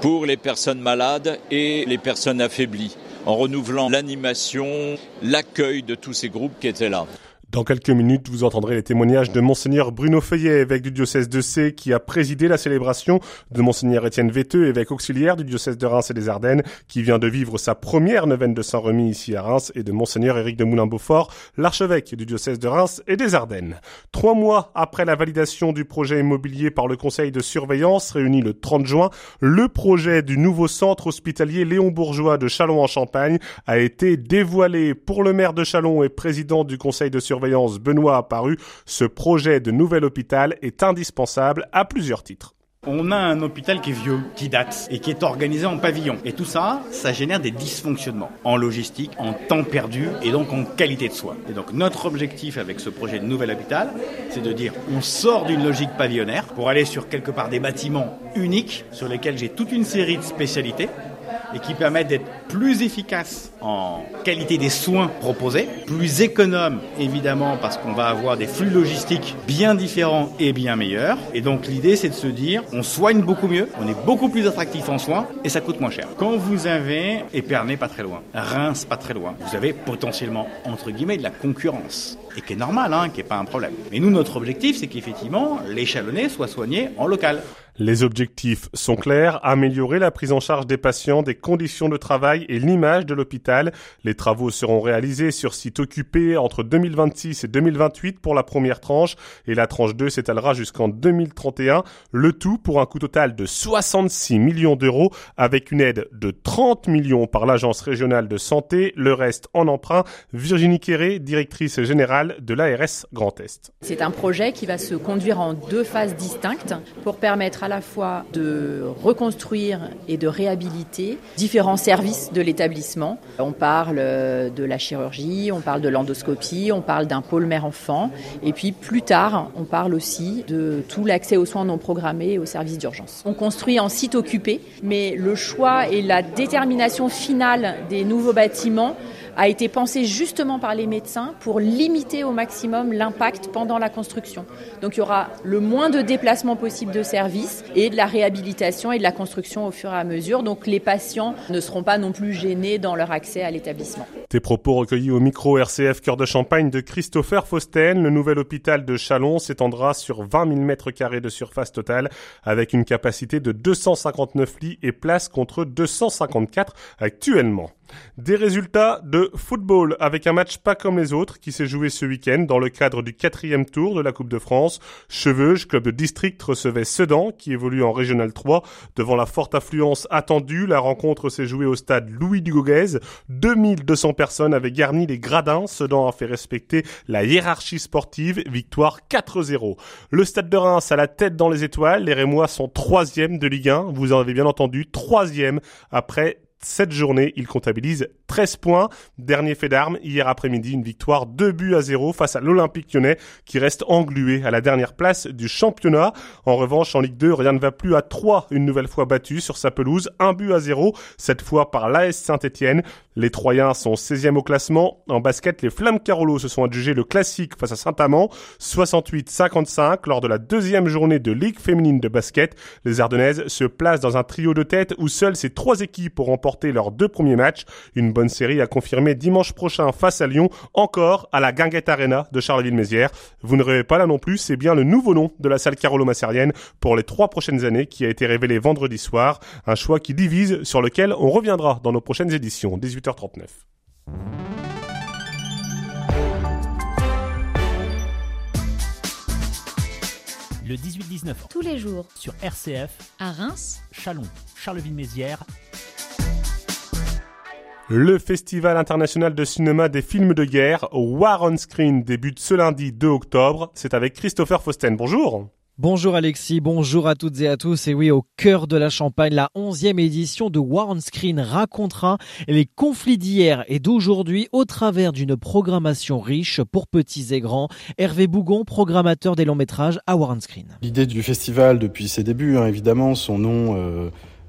pour les personnes malades et les personnes affaiblies, en renouvelant l'animation, l'accueil de tous ces groupes qui étaient là. Dans quelques minutes, vous entendrez les témoignages de Monseigneur Bruno Feuillet, évêque du diocèse de Sées, qui a présidé la célébration, de Monseigneur Étienne Véteux, évêque auxiliaire du diocèse de Reims et des Ardennes, qui vient de vivre sa première neuvaine de Saint-Remy ici à Reims, et de Monseigneur Éric de Moulin-Beaufort, l'archevêque du diocèse de Reims et des Ardennes. Trois mois après la validation du projet immobilier par le conseil de surveillance, réuni le trente juin, le projet du nouveau centre hospitalier Léon Bourgeois de Châlons-en-Champagne a été dévoilé. Pour le maire de Châlons et président du conseil de surveillance, Benoît Apparu, ce projet de nouvel hôpital est indispensable à plusieurs titres. On a un hôpital qui est vieux, qui date et qui est organisé en pavillon. Et tout ça, ça génère des dysfonctionnements en logistique, en temps perdu et donc en qualité de soins. Et donc notre objectif avec ce projet de nouvel hôpital, c'est de dire on sort d'une logique pavillonnaire pour aller sur quelque part des bâtiments uniques sur lesquels j'ai toute une série de spécialités et qui permettent d'être plus efficaces en qualité des soins proposés, plus économes évidemment parce qu'on va avoir des flux logistiques bien différents et bien meilleurs. Et donc l'idée c'est de se dire on soigne beaucoup mieux, on est beaucoup plus attractif en soins et ça coûte moins cher. Quand vous avez Épernay pas très loin, Reims pas très loin, vous avez potentiellement entre guillemets de la concurrence. Et qui est normal, hein, qui n'est pas un problème. Mais nous, notre objectif, c'est qu'effectivement, les Chalonnais soient soignés en local. Les objectifs sont clairs, améliorer la prise en charge des patients, des conditions de travail et l'image de l'hôpital. Les travaux seront réalisés sur site occupé entre deux mille vingt-six et deux mille vingt-huit pour la première tranche et la tranche deux s'étalera jusqu'en deux mille trente et un. Le tout pour un coût total de soixante-six millions d'euros avec une aide de trente millions par l'Agence régionale de santé, le reste en emprunt. Virginie Quéré, directrice générale de l'A R S Grand Est. C'est un projet qui va se conduire en deux phases distinctes pour permettre à la fois de reconstruire et de réhabiliter différents services de l'établissement. On parle de la chirurgie, on parle de l'endoscopie, on parle d'un pôle mère-enfant et puis plus tard, on parle aussi de tout l'accès aux soins non programmés et aux services d'urgence. On construit en site occupé, mais le choix et la détermination finale des nouveaux bâtiments a été pensé justement par les médecins pour limiter au maximum l'impact pendant la construction. Donc il y aura le moins de déplacements possible de services et de la réhabilitation et de la construction au fur et à mesure. Donc les patients ne seront pas non plus gênés dans leur accès à l'établissement. Tes propos recueillis au micro R C F Cœur de Champagne de Christopher Fausten. Le nouvel hôpital de Châlons s'étendra sur vingt mille mètres carrés de surface totale avec une capacité de deux cent cinquante-neuf lits et places contre deux cent cinquante-quatre actuellement. Des résultats de football avec un match pas comme les autres qui s'est joué ce week-end dans le cadre du quatrième tour de la Coupe de France. Cheveuge, club de district, recevait Sedan qui évolue en Régional trois. Devant la forte affluence attendue, la rencontre s'est jouée au stade Louis-Dugoguez. deux mille deux cents personnes avaient garni les gradins. Sedan a fait respecter la hiérarchie sportive. Victoire quatre zéro. Le stade de Reims a la tête dans les étoiles. Les Rémois sont troisième de Ligue un. Vous en avez bien entendu, troisième après cette journée, il comptabilise treize points. Dernier fait d'armes, hier après-midi, une victoire deux buts à zéro face à l'Olympique Lyonnais qui reste englué à la dernière place du championnat. En revanche, en Ligue deux, rien ne va plus à Troyes, une nouvelle fois battu sur sa pelouse, un but à zéro, cette fois par l'A S Saint-Étienne. Les Troyens sont seizième au classement. En basket, les Flammes Carolo se sont adjugés le classique face à Saint-Amand, soixante-huit à cinquante-cinq lors de la deuxième journée de Ligue féminine de basket. Les Ardennaises se placent dans un trio de tête où seules ces trois équipes auront remporté leurs deux premiers matchs. Une bonne série à confirmer dimanche prochain face à Lyon, encore à la Guinguette Arena de Charleville-Mézières. Vous ne rêvez pas là non plus, c'est bien le nouveau nom de la salle Carolo-Massarienne pour les trois prochaines années qui a été révélé vendredi soir. Un choix qui divise, sur lequel on reviendra dans nos prochaines éditions, dix-huit heures trente-neuf. Le dix-huit dix-neuf tous les jours sur R C F à Reims, Châlons, Charleville-Mézières. Le Festival international de cinéma des films de guerre, War on Screen, débute ce lundi deux octobre. C'est avec Christopher Fausten. Bonjour. Bonjour Alexis, bonjour à toutes et à tous. Et oui, au cœur de la Champagne, la onzième édition de War on Screen racontera les conflits d'hier et d'aujourd'hui au travers d'une programmation riche pour petits et grands. Hervé Bougon, programmateur des longs métrages à War on Screen. L'idée du festival depuis ses débuts, hein, évidemment, son nom... Euh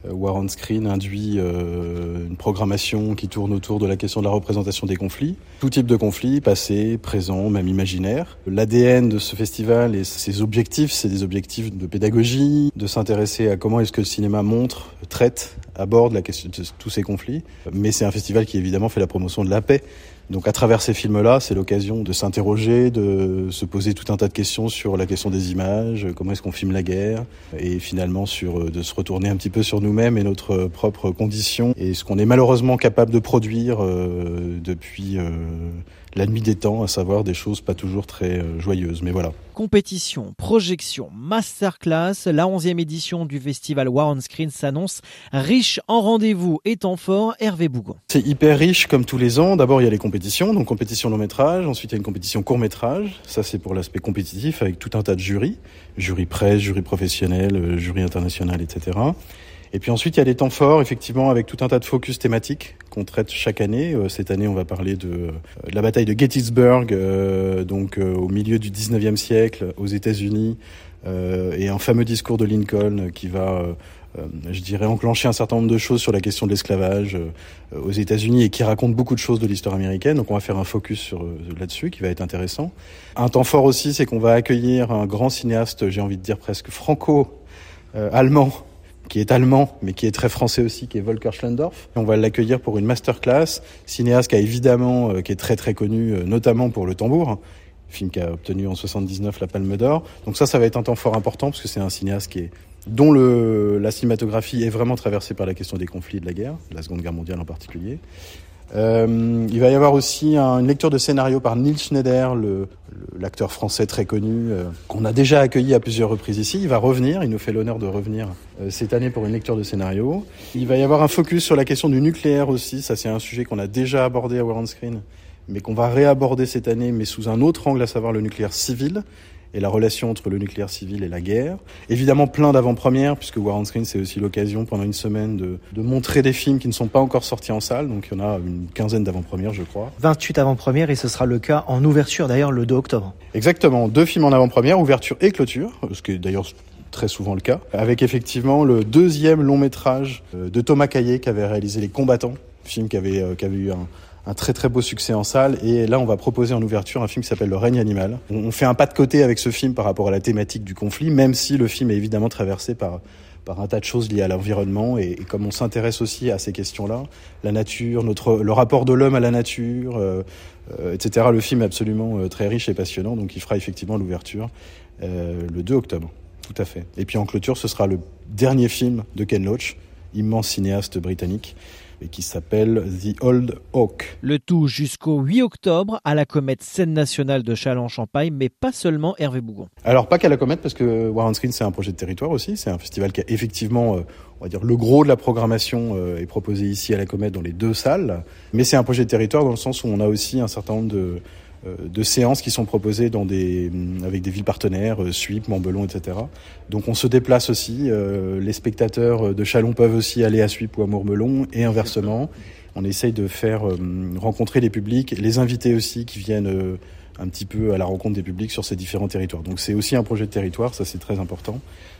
War on Screen induit euh, une programmation qui tourne autour de la question de la représentation des conflits. Tout type de conflits, passé, présent, même imaginaire. L'A D N de ce festival et ses objectifs, c'est des objectifs de pédagogie, de s'intéresser à comment est-ce que le cinéma montre, traite, aborde la question de tous ces conflits. Mais c'est un festival qui évidemment fait la promotion de la paix. Donc à travers ces films-là, c'est l'occasion de s'interroger, de se poser tout un tas de questions sur la question des images, comment est-ce qu'on filme la guerre, et finalement sur de se retourner un petit peu sur nous-mêmes et notre propre condition, et ce qu'on est malheureusement capable de produire euh, depuis euh, la nuit des temps, à savoir des choses pas toujours très euh, joyeuses, mais voilà. Compétition, projection, masterclass, la onzième édition du festival War on Screen s'annonce riche en rendez-vous et temps fort. Hervé Bougon. C'est hyper riche comme tous les ans. D'abord, il y a les compétitions, donc compétition long métrage. Ensuite, il y a une compétition court métrage. Ça, c'est pour l'aspect compétitif avec tout un tas de jurys. Jury presse, jury professionnel, jury international, et cetera. Et puis ensuite, il y a des temps forts, effectivement, avec tout un tas de focus thématiques qu'on traite chaque année. Euh, cette année, on va parler de, euh, de la bataille de Gettysburg, euh, donc euh, au milieu du dix-neuvième siècle, aux États-Unis, euh, et un fameux discours de Lincoln qui va, euh, euh, je dirais, enclencher un certain nombre de choses sur la question de l'esclavage euh, aux États-Unis et qui raconte beaucoup de choses de l'histoire américaine. Donc on va faire un focus sur euh, là-dessus, qui va être intéressant. Un temps fort aussi, c'est qu'on va accueillir un grand cinéaste, j'ai envie de dire presque franco-allemand, euh, qui est allemand, mais qui est très français aussi, qui est Volker Schlendorf. On va l'accueillir pour une masterclass, cinéaste qui a évidemment, euh, qui est très très connu, euh, notamment pour Le Tambour, film qui a obtenu en soixante-dix-neuf la Palme d'Or. Donc ça, ça va être un temps fort important, parce que c'est un cinéaste qui est, dont le, la cinématographie est vraiment traversée par la question des conflits et de la guerre, de la Seconde Guerre mondiale en particulier. Euh, il va y avoir aussi un, une lecture de scénario par Nils Schneider, le, le, l'acteur français très connu, euh, qu'on a déjà accueilli à plusieurs reprises ici. Il va revenir, il nous fait l'honneur de revenir euh, cette année pour une lecture de scénario. Il va y avoir un focus sur la question du nucléaire aussi. Ça, c'est un sujet qu'on a déjà abordé à War on Screen, mais qu'on va réaborder cette année, mais sous un autre angle, à savoir le nucléaire civil et la relation entre le nucléaire civil et la guerre. Évidemment, plein d'avant-premières, puisque War on Screen, c'est aussi l'occasion, pendant une semaine, de, de montrer des films qui ne sont pas encore sortis en salle. Donc, il y en a une quinzaine d'avant-premières, je crois. vingt-huit avant-premières, et ce sera le cas en ouverture, d'ailleurs, le deux octobre. Exactement. Deux films en avant-première, ouverture et clôture, ce qui est d'ailleurs très souvent le cas, avec effectivement le deuxième long-métrage de Thomas Caillet, qui avait réalisé Les Combattants, film qui avait, euh, qui avait eu un... un très très beau succès en salle, et là on va proposer en ouverture un film qui s'appelle Le règne animal. On fait un pas de côté avec ce film par rapport à la thématique du conflit, même si le film est évidemment traversé par par un tas de choses liées à l'environnement, et, et comme on s'intéresse aussi à ces questions-là, la nature, notre le rapport de l'homme à la nature, euh, euh, et cetera. Le film est absolument euh, très riche et passionnant, donc il fera effectivement l'ouverture euh, le deux octobre, tout à fait. Et puis en clôture, ce sera le dernier film de Ken Loach, immense cinéaste britannique, et qui s'appelle The Old Oak. Le tout jusqu'au huit octobre à la Comète Scène Nationale de Châlons-en-Champagne, mais pas seulement. Hervé Bougon. Alors pas qu'à la Comète, parce que War on Screen, c'est un projet de territoire aussi. C'est un festival qui a effectivement, euh, on va dire, le gros de la programmation euh, est proposé ici à la Comète dans les deux salles. Mais c'est un projet de territoire dans le sens où on a aussi un certain nombre de de séances qui sont proposées dans des, avec des villes partenaires, Suippes, Montbelon, et cetera. Donc on se déplace aussi, euh, les spectateurs de Châlons peuvent aussi aller à Suippes ou à Montbelon, et inversement. On essaye de faire euh, rencontrer les publics, les invités aussi qui viennent euh, un petit peu à la rencontre des publics sur ces différents territoires. Donc c'est aussi un projet de territoire, ça c'est très important.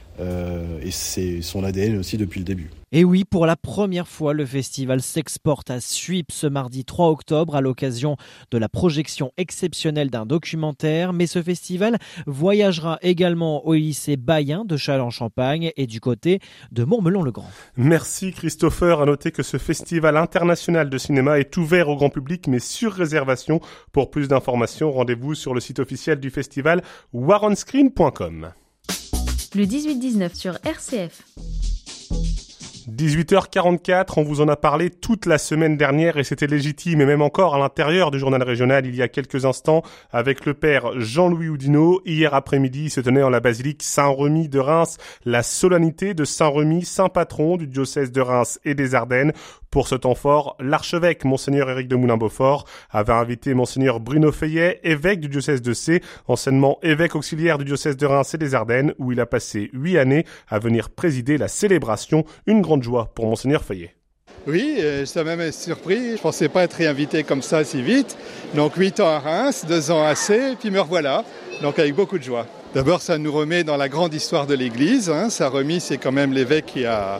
Euh, et c'est son A D N aussi depuis le début. Et oui, pour la première fois, le festival s'exporte à Suippes ce mardi trois octobre à l'occasion de la projection exceptionnelle d'un documentaire. Mais ce festival voyagera également au lycée Bayen de Châlons-en-Champagne et du côté de Montmelon-le-Grand. Merci Christopher. À noter que ce festival international de cinéma est ouvert au grand public, mais sur réservation. Pour plus d'informations, rendez-vous sur le site officiel du festival war on screen point com. Le dix-huit dix-neuf sur R C F. dix-huit heures quarante-quatre, on vous en a parlé toute la semaine dernière et c'était légitime, et même encore à l'intérieur du journal régional il y a quelques instants avec le père Jean-Louis Oudinot. Hier après-midi se tenait en la basilique Saint-Remy de Reims la solennité de Saint-Remy, saint patron du diocèse de Reims et des Ardennes. Pour ce temps fort, l'archevêque Monseigneur Éric de Moulin-Beaufort avait invité Monseigneur Bruno Feillet, évêque du diocèse de Sées, anciennement évêque auxiliaire du diocèse de Reims et des Ardennes, où il a passé huit années à venir présider la célébration. Une grande joie pour Monseigneur Feillet. Oui, ça m'a même surpris. Je ne pensais pas être réinvité comme ça si vite. Donc huit ans à Reims, deux ans à Sées, et puis me revoilà. Donc avec beaucoup de joie. D'abord, ça nous remet dans la grande histoire de l'Église. Hein. Saint-Remy, c'est quand même l'évêque qui a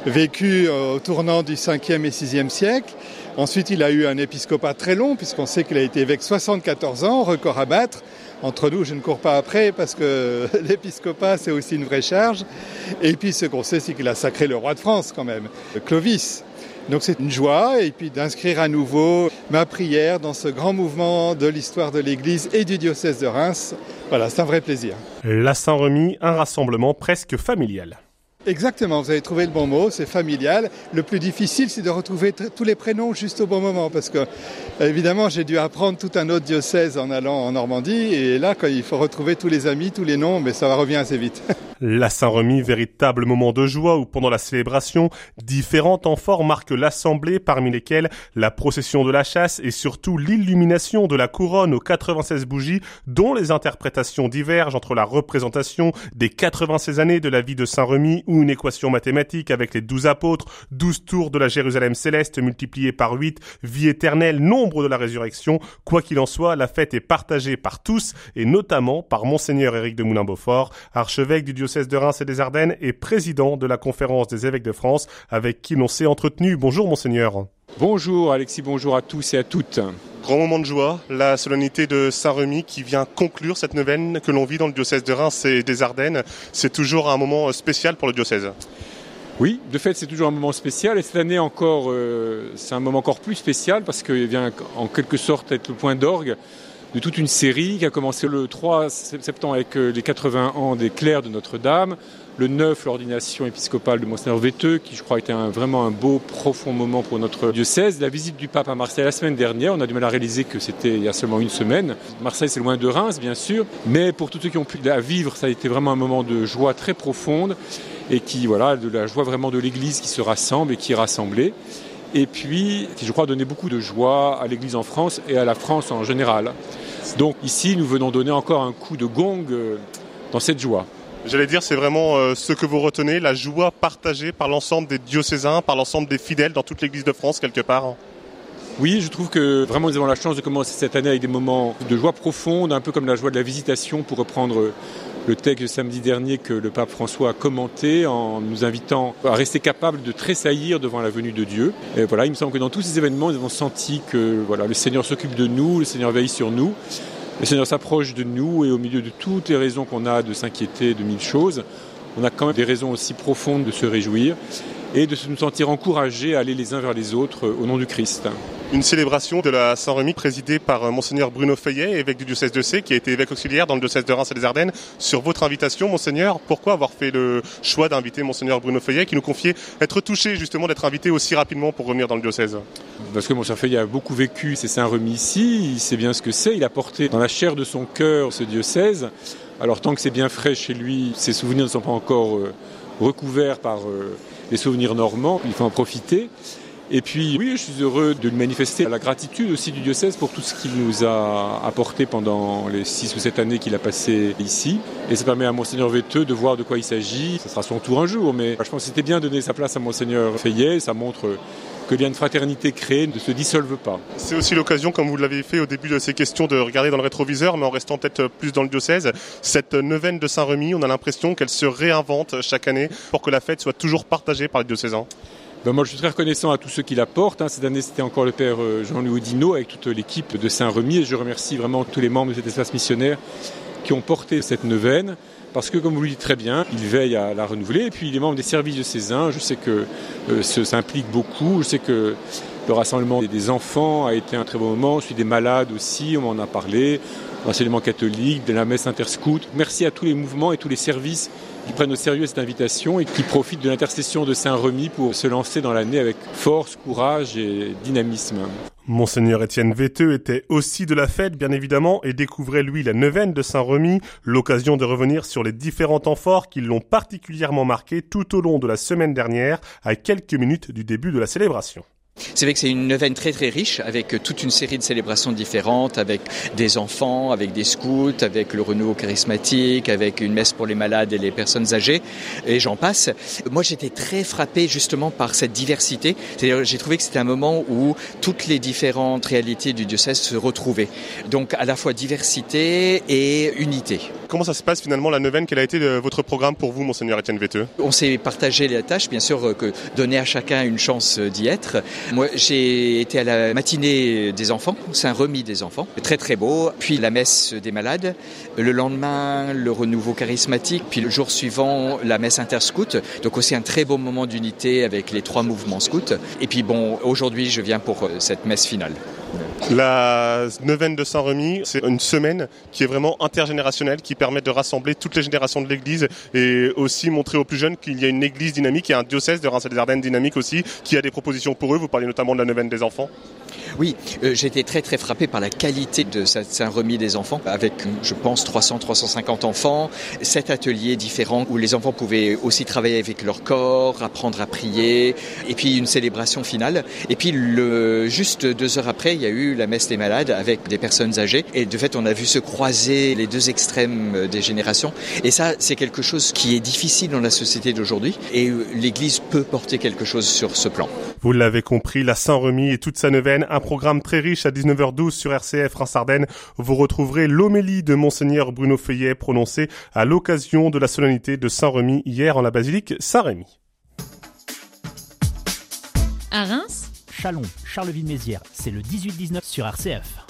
vécu au tournant du cinquième et sixième siècle. Ensuite, il a eu un épiscopat très long, puisqu'on sait qu'il a été évêque soixante-quatorze ans, record à battre. Entre nous, je ne cours pas après, parce que l'épiscopat, c'est aussi une vraie charge. Et puis, ce qu'on sait, c'est qu'il a sacré le roi de France, quand même, Clovis. Donc c'est une joie, et puis d'inscrire à nouveau ma prière dans ce grand mouvement de l'histoire de l'Église et du diocèse de Reims. Voilà, c'est un vrai plaisir. La Saint-Remy, un rassemblement presque familial. Exactement, vous avez trouvé le bon mot, c'est familial. Le plus difficile, c'est de retrouver t- tous les prénoms juste au bon moment, parce que, évidemment, j'ai dû apprendre tout un autre diocèse en allant en Normandie, et là, quand il faut retrouver tous les amis, tous les noms, mais ça revient assez vite. La Saint-Remy, véritable moment de joie où pendant la célébration, différents temps forts marquent l'assemblée, parmi lesquels la procession de la chasse et surtout l'illumination de la couronne aux quatre-vingt-seize bougies, dont les interprétations divergent entre la représentation des quatre-vingt-seize années de la vie de Saint-Remy ou une équation mathématique avec les douze apôtres, douze tours de la Jérusalem céleste multipliées par huit, vie éternelle, nombre de la résurrection. Quoi qu'il en soit, la fête est partagée par tous et notamment par Monseigneur Éric de Moulin-Beaufort, archevêque du diocèse de Reims et des Ardennes et président de la conférence des évêques de France, avec qui l'on s'est entretenu. Bonjour Monseigneur. Bonjour Alexis, bonjour à tous et à toutes. Grand moment de joie, la solennité de Saint-Remy qui vient conclure cette neuvaine que l'on vit dans le diocèse de Reims et des Ardennes. C'est toujours un moment spécial pour le diocèse. Oui, de fait c'est toujours un moment spécial et cette année encore, euh, c'est un moment encore plus spécial parce qu'il vient en quelque sorte être le point d'orgue de toute une série qui a commencé le trois septembre avec les quatre-vingts ans des clercs de Notre-Dame, le neuf, l'ordination épiscopale de Monseigneur Véteux, qui je crois était un, vraiment un beau, profond moment pour notre diocèse. La visite du pape à Marseille la semaine dernière, on a du mal à réaliser que c'était il y a seulement une semaine. Marseille, c'est loin de Reims, bien sûr, mais pour tous ceux qui ont pu la vivre, ça a été vraiment un moment de joie très profonde et qui, voilà, de la joie vraiment de l'Église qui se rassemble et qui est rassemblée. Et puis, qui je crois donner beaucoup de joie à l'Église en France et à la France en général. Donc ici, nous venons donner encore un coup de gong dans cette joie. J'allais dire, c'est vraiment euh, ce que vous retenez, la joie partagée par l'ensemble des diocésains, par l'ensemble des fidèles dans toute l'Église de France, quelque part. Oui, je trouve que vraiment nous avons la chance de commencer cette année avec des moments de joie profonde, un peu comme la joie de la visitation, pour reprendre le texte de samedi dernier que le pape François a commenté en nous invitant à rester capables de tressaillir devant la venue de Dieu. Et voilà, il me semble que dans tous ces événements, nous avons senti que voilà, le Seigneur s'occupe de nous, le Seigneur veille sur nous, le Seigneur s'approche de nous et au milieu de toutes les raisons qu'on a de s'inquiéter de mille choses, on a quand même des raisons aussi profondes de se réjouir et de nous sentir encouragés à aller les uns vers les autres au nom du Christ. Une célébration de la Saint-Remy présidée par Monseigneur Bruno Feuillet, évêque du diocèse de Sées, qui a été évêque auxiliaire dans le diocèse de Reims et des Ardennes. Sur votre invitation, Monseigneur, pourquoi avoir fait le choix d'inviter Monseigneur Bruno Feuillet, qui nous confiait être touché justement d'être invité aussi rapidement pour revenir dans le diocèse? Parce que Monseigneur Feuillet a beaucoup vécu ces Saint-Remy ici, il sait bien ce que c'est, il a porté dans la chair de son cœur ce diocèse. Alors tant que c'est bien frais chez lui, ses souvenirs ne sont pas encore euh, recouverts par euh, les souvenirs normands, il faut en profiter. Et puis oui, je suis heureux de lui manifester la gratitude aussi du diocèse pour tout ce qu'il nous a apporté pendant les six ou sept années qu'il a passé ici. Et ça permet à Monseigneur Véteux de voir de quoi il s'agit. Ce sera son tour un jour, mais je pense que c'était bien de donner sa place à Monseigneur Feuillet. Ça montre que le lien de fraternité créé ne se dissolve pas. C'est aussi l'occasion, comme vous l'avez fait au début de ces questions, de regarder dans le rétroviseur, mais en restant peut-être plus dans le diocèse. Cette neuvaine de Saint-Remy, on a l'impression qu'elle se réinvente chaque année pour que la fête soit toujours partagée par les diocésains. Ben moi, je suis très reconnaissant à tous ceux qui la portent. Hein. Cette année, c'était encore le père Jean-Louis Oudinot avec toute l'équipe de Saint-Remy. Et je remercie vraiment tous les membres de cet espace missionnaire qui ont porté cette neuvaine. Parce que, comme vous le dites très bien, ils veillent à la renouveler. Et puis, les membres des services diocésains, je sais que euh, ça implique beaucoup. Je sais que le rassemblement des enfants a été un très bon moment. Celui des malades aussi, on m'en a parlé. L'enseignement catholique, de la messe interscout. Merci à tous les mouvements et tous les services qui prennent au sérieux cette invitation et qui profitent de l'intercession de Saint-Remy pour se lancer dans l'année avec force, courage et dynamisme. Monseigneur Étienne Véteux était aussi de la fête, bien évidemment, et découvrait, lui, la neuvaine de Saint-Remy, l'occasion de revenir sur les différents temps forts qui l'ont particulièrement marqué tout au long de la semaine dernière, à quelques minutes du début de la célébration. C'est vrai que c'est une neuvaine très très riche avec toute une série de célébrations différentes, avec des enfants, avec des scouts, avec le renouveau charismatique, avec une messe pour les malades et les personnes âgées, et j'en passe. Moi j'étais très frappé justement par cette diversité, c'est-à-dire j'ai trouvé que c'était un moment où toutes les différentes réalités du diocèse se retrouvaient. Donc à la fois diversité et unité. Comment ça se passe finalement la neuvaine? Quel a été le, votre programme pour vous, Monseigneur Étienne Vetteux? On s'est partagé les tâches, bien sûr, que donner à chacun une chance d'y être. Moi, j'ai été à la matinée des enfants, Saint-Remy des enfants, très très beau, puis la messe des malades, le lendemain, le renouveau charismatique, puis le jour suivant, la messe interscout, donc aussi un très beau moment d'unité avec les trois mouvements scouts. Et puis bon, aujourd'hui, je viens pour cette messe finale. La neuvaine de Saint-Remy, c'est une semaine qui est vraiment intergénérationnelle, qui permet de rassembler toutes les générations de l'Église et aussi montrer aux plus jeunes qu'il y a une Église dynamique et un diocèse de Reims-et-les-Ardennes dynamique aussi, qui a des propositions pour eux. Vous parlez notamment de la neuvaine des enfants. Oui, euh, j'ai été très très frappé par la qualité de Saint-Remy des enfants, avec je pense trois cents à trois cent cinquante enfants, sept ateliers différents où les enfants pouvaient aussi travailler avec leur corps, apprendre à prier, et puis une célébration finale. Et puis le, juste deux heures après, il y a eu la messe des malades avec des personnes âgées, et de fait on a vu se croiser les deux extrêmes des générations, et ça c'est quelque chose qui est difficile dans la société d'aujourd'hui, et l'Église peut porter quelque chose sur ce plan. Vous l'avez compris, la Saint-Remy et toute sa neuvaine, un programme très riche à dix-neuf heures douze sur R C F Reims-Ardennes. Vous retrouverez l'homélie de Monseigneur Bruno Feuillet prononcée à l'occasion de la solennité de Saint-Remy hier en la basilique Saint-Rémy. À Reims, Chalon, Charleville-Mézières, c'est le dix-huit dix-neuf sur R C F.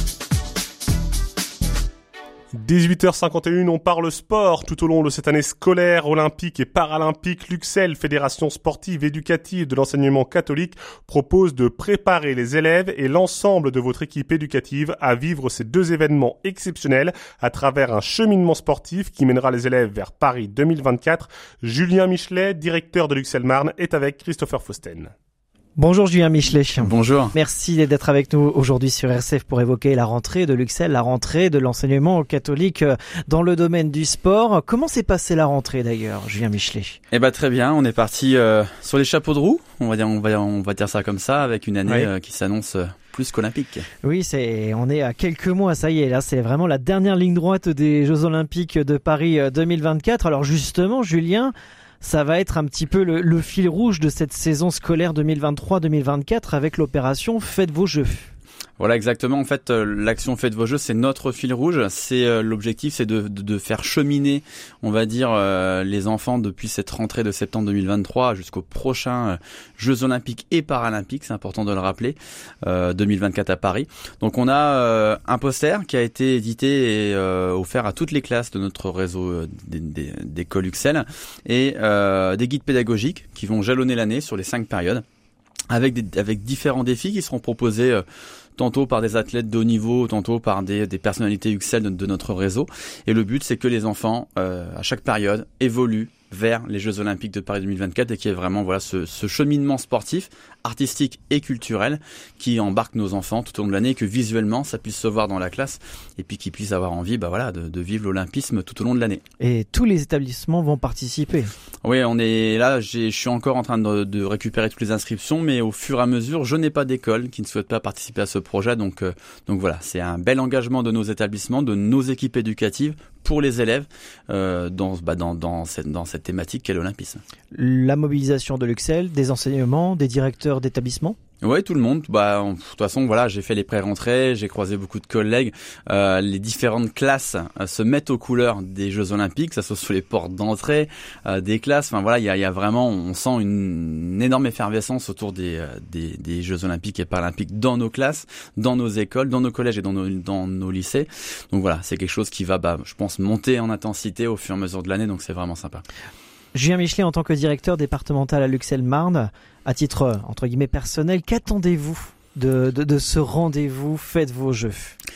dix-huit heures cinquante et une, on parle sport tout au long de cette année scolaire, olympique et paralympique. L'Uxelles, Fédération sportive éducative de l'enseignement catholique, propose de préparer les élèves et l'ensemble de votre équipe éducative à vivre ces deux événements exceptionnels à travers un cheminement sportif qui mènera les élèves vers Paris deux mille vingt-quatre. Julien Michelet, directeur de l'Uxelles Marne, est avec Christopher Fausten. Bonjour Julien Michelet. Bonjour. Merci d'être avec nous aujourd'hui sur R C F pour évoquer la rentrée de l'Uxelles, la rentrée de l'enseignement catholique dans le domaine du sport. Comment s'est passée la rentrée d'ailleurs, Julien Michelet? Eh ben très bien, on est parti euh, sur les chapeaux de roue, on va dire, on va, on va dire ça comme ça, avec une année oui. euh, qui s'annonce euh, plus qu'olympique. Oui, c'est, on est à quelques mois, ça y est, là c'est vraiment la dernière ligne droite des Jeux Olympiques de Paris deux mille vingt-quatre. Alors justement, Julien, ça va être un petit peu le, le fil rouge de cette saison scolaire deux mille vingt-trois deux mille vingt-quatre avec l'opération Faites vos Jeux. Voilà, exactement. En fait, euh, l'action Faites vos Jeux, c'est notre fil rouge. C'est euh, l'objectif, c'est de, de, de faire cheminer, on va dire, euh, les enfants depuis cette rentrée de septembre deux mille vingt-trois jusqu'aux prochains euh, Jeux Olympiques et Paralympiques. C'est important de le rappeler, euh, deux mille vingt-quatre à Paris. Donc, on a euh, un poster qui a été édité et euh, offert à toutes les classes de notre réseau euh, d'écoles Uxelles et euh, des guides pédagogiques qui vont jalonner l'année sur les cinq périodes avec des, avec différents défis qui seront proposés. Euh, tantôt par des athlètes de haut niveau, tantôt par des, des personnalités Uxelles de, de notre réseau. Et le but, c'est que les enfants, euh, à chaque période, évoluent vers les Jeux Olympiques de Paris deux mille vingt-quatre et qu'il y ait vraiment voilà ce, ce cheminement sportif, artistique et culturel qui embarque nos enfants tout au long de l'année et que visuellement ça puisse se voir dans la classe et puis qu'ils puissent avoir envie bah voilà de, de vivre l'olympisme tout au long de l'année. Et tous les établissements vont participer. Oui, on est là, j'ai, je suis encore en train de, de récupérer toutes les inscriptions, mais au fur et à mesure, je n'ai pas d'école qui ne souhaite pas participer à ce projet, donc euh, donc voilà, c'est un bel engagement de nos établissements, de nos équipes éducatives pour les élèves euh, dans bah dans dans cette dans cette thématique qu'est l'olympisme. La mobilisation de l'Uxelles, des enseignements, des directeurs d'établissements. Ouais, tout le monde. Bah, de toute façon, voilà, j'ai fait les pré-rentrées, j'ai croisé beaucoup de collègues. Euh, les différentes classes euh, se mettent aux couleurs des Jeux Olympiques, ça se soit sur les portes d'entrée euh, des classes. Enfin voilà, il y a, y a vraiment, on sent une, une énorme effervescence autour des, euh, des des Jeux Olympiques et Paralympiques dans nos classes, dans nos écoles, dans nos collèges et dans nos dans nos lycées. Donc voilà, c'est quelque chose qui va, bah, je pense, monter en intensité au fur et à mesure de l'année. Donc c'est vraiment sympa. Julien Michelet, en tant que directeur départemental à l'Uxelles Marne, à titre entre guillemets personnel, qu'attendez-vous de, de, de ce rendez-vous Faites vos Jeux?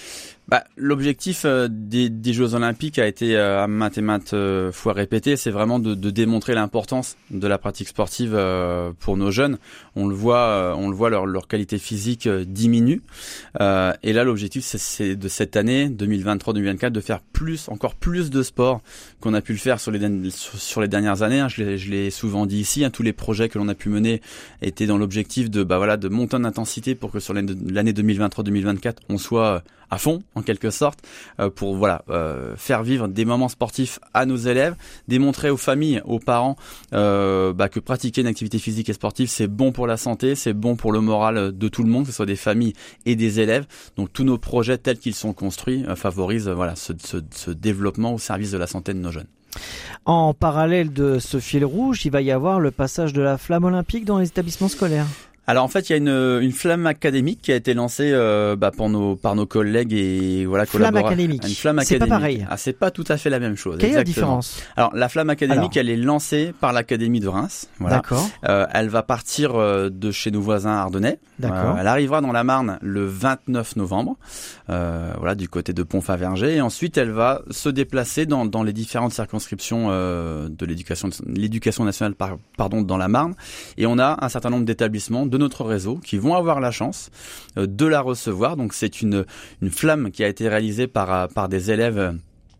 Bah, l'objectif euh, des, des Jeux Olympiques a été euh, à maintes et maintes euh, fois répété, c'est vraiment de, de démontrer l'importance de la pratique sportive euh, pour nos jeunes. On le voit, euh, on le voit, leur, leur qualité physique euh, diminue. Euh, et là, l'objectif, c'est, c'est de cette année deux mille vingt-trois deux mille vingt-quatre de faire plus, encore plus de sport qu'on a pu le faire sur les sur, sur les dernières années. Hein. Je, l'ai, je l'ai souvent dit ici. Hein, tous les projets que l'on a pu mener étaient dans l'objectif de, bah voilà, de monter en intensité pour que sur l'année deux mille vingt-trois deux mille vingt-quatre, on soit à fond en quelque sorte euh, pour voilà euh, faire vivre des moments sportifs à nos élèves, démontrer aux familles, aux parents euh, bah, que pratiquer une activité physique et sportive c'est bon pour la santé, c'est bon pour le moral de tout le monde, que ce soit des familles et des élèves. Donc tous nos projets tels qu'ils sont construits euh, favorisent euh, voilà ce, ce, ce développement au service de la santé de nos jeunes. En parallèle de ce fil rouge, il va y avoir le passage de la flamme olympique dans les établissements scolaires. Alors en fait, il y a une, une flamme académique qui a été lancée euh, bah, pour nos, par nos collègues et voilà flamme académique. Une flamme c'est académique. pas pareil. Ah, c'est pas tout à fait la même chose. Quelle exactement. est la différence? Alors la flamme académique, Alors. elle est lancée par l'Académie de Reims. Voilà. D'accord. Euh, elle va partir euh, de chez nos voisins ardennais. D'accord. Euh, elle arrivera dans la Marne le vingt-neuf novembre. Euh, voilà, du côté de Pont-Faverger. Et ensuite, elle va se déplacer dans, dans les différentes circonscriptions euh, de l'éducation, l'éducation nationale, par, pardon, dans la Marne. Et on a un certain nombre d'établissements de notre réseau qui vont avoir la chance euh, de la recevoir. Donc, c'est une une flamme qui a été réalisée par par des élèves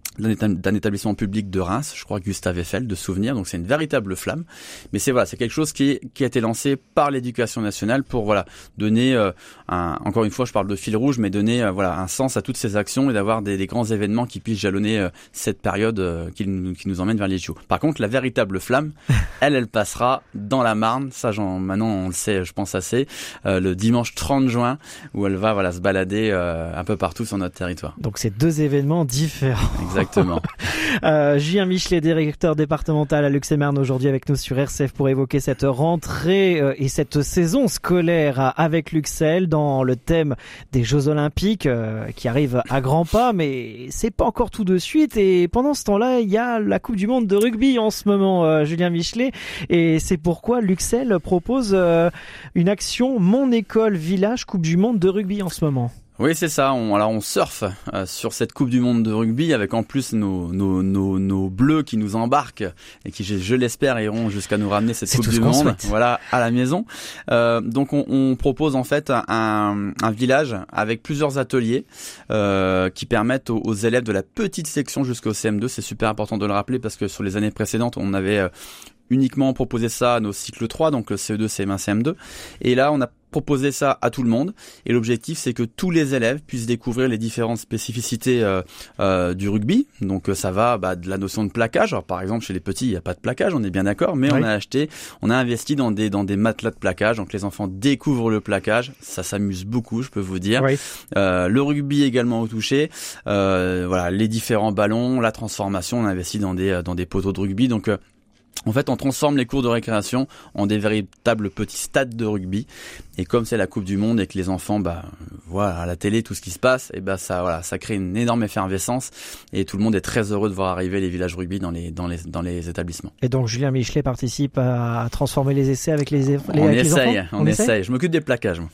d'un établissement public de Reims, je crois Gustave Eiffel, de souvenir. Donc c'est une véritable flamme. Mais c'est voilà, c'est quelque chose qui, qui a été lancé par l'Éducation nationale pour voilà donner euh, un, encore une fois, je parle de fil rouge, mais donner euh, voilà un sens à toutes ces actions et d'avoir des, des grands événements qui puissent jalonner euh, cette période euh, qui, nous, qui nous emmène vers les J O. Par contre, la véritable flamme, elle, elle passera dans la Marne. Ça, j'en, maintenant, on le sait, je pense assez. Euh, le dimanche trente juin, où elle va voilà se balader euh, un peu partout sur notre territoire. Donc c'est deux événements différents. Exactement. Exactement. euh, Julien Michelet, directeur départemental à Lux-et-Marne, aujourd'hui avec nous sur R C F pour évoquer cette rentrée euh, et cette saison scolaire avec Luxel dans le thème des Jeux Olympiques euh, qui arrivent à grands pas, mais c'est pas encore tout de suite. Et pendant ce temps-là, il y a la Coupe du Monde de rugby en ce moment, euh, Julien Michelet, et c'est pourquoi Luxel propose euh, une action Mon École Village Coupe du Monde de rugby en ce moment. Oui, c'est ça. On, alors on surfe euh, sur cette Coupe du Monde de rugby avec en plus nos nos nos, nos bleus qui nous embarquent et qui, je, je l'espère, iront jusqu'à nous ramener cette c'est Coupe du Monde, souhaite. Voilà, à la maison. Euh, donc on, on propose en fait un, un village avec plusieurs ateliers euh, qui permettent aux, aux élèves de la petite section jusqu'au C M deux. C'est super important de le rappeler parce que sur les années précédentes, on avait euh, uniquement proposé ça à nos cycles trois, donc le C E deux, C M un, C M deux. Et là, on a proposer ça à tout le monde et l'objectif c'est que tous les élèves puissent découvrir les différentes spécificités euh, euh, du rugby. Donc ça va bah, de la notion de plaquage. Alors, par exemple chez les petits il n'y a pas de plaquage, on est bien d'accord, mais oui. on a acheté, on a investi dans des dans des matelas de plaquage. Donc les enfants découvrent le plaquage, ça s'amuse beaucoup, je peux vous dire. Oui. Euh, le rugby également au toucher, euh, voilà les différents ballons, la transformation, on a investi dans des dans des poteaux de rugby. Donc euh, en fait, on transforme les cours de récréation en des véritables petits stades de rugby. Et comme c'est la Coupe du Monde et que les enfants, bah, voilà, à la télé, tout ce qui se passe, et bah, ça, voilà, ça crée une énorme effervescence. Et tout le monde est très heureux de voir arriver les villages rugby dans les, dans les, dans les établissements. Et donc, Julien Michelet participe à transformer les essais avec les, les, on avec essaye, les enfants. On, on essaye, essaye. Je m'occupe des plaquages, moi.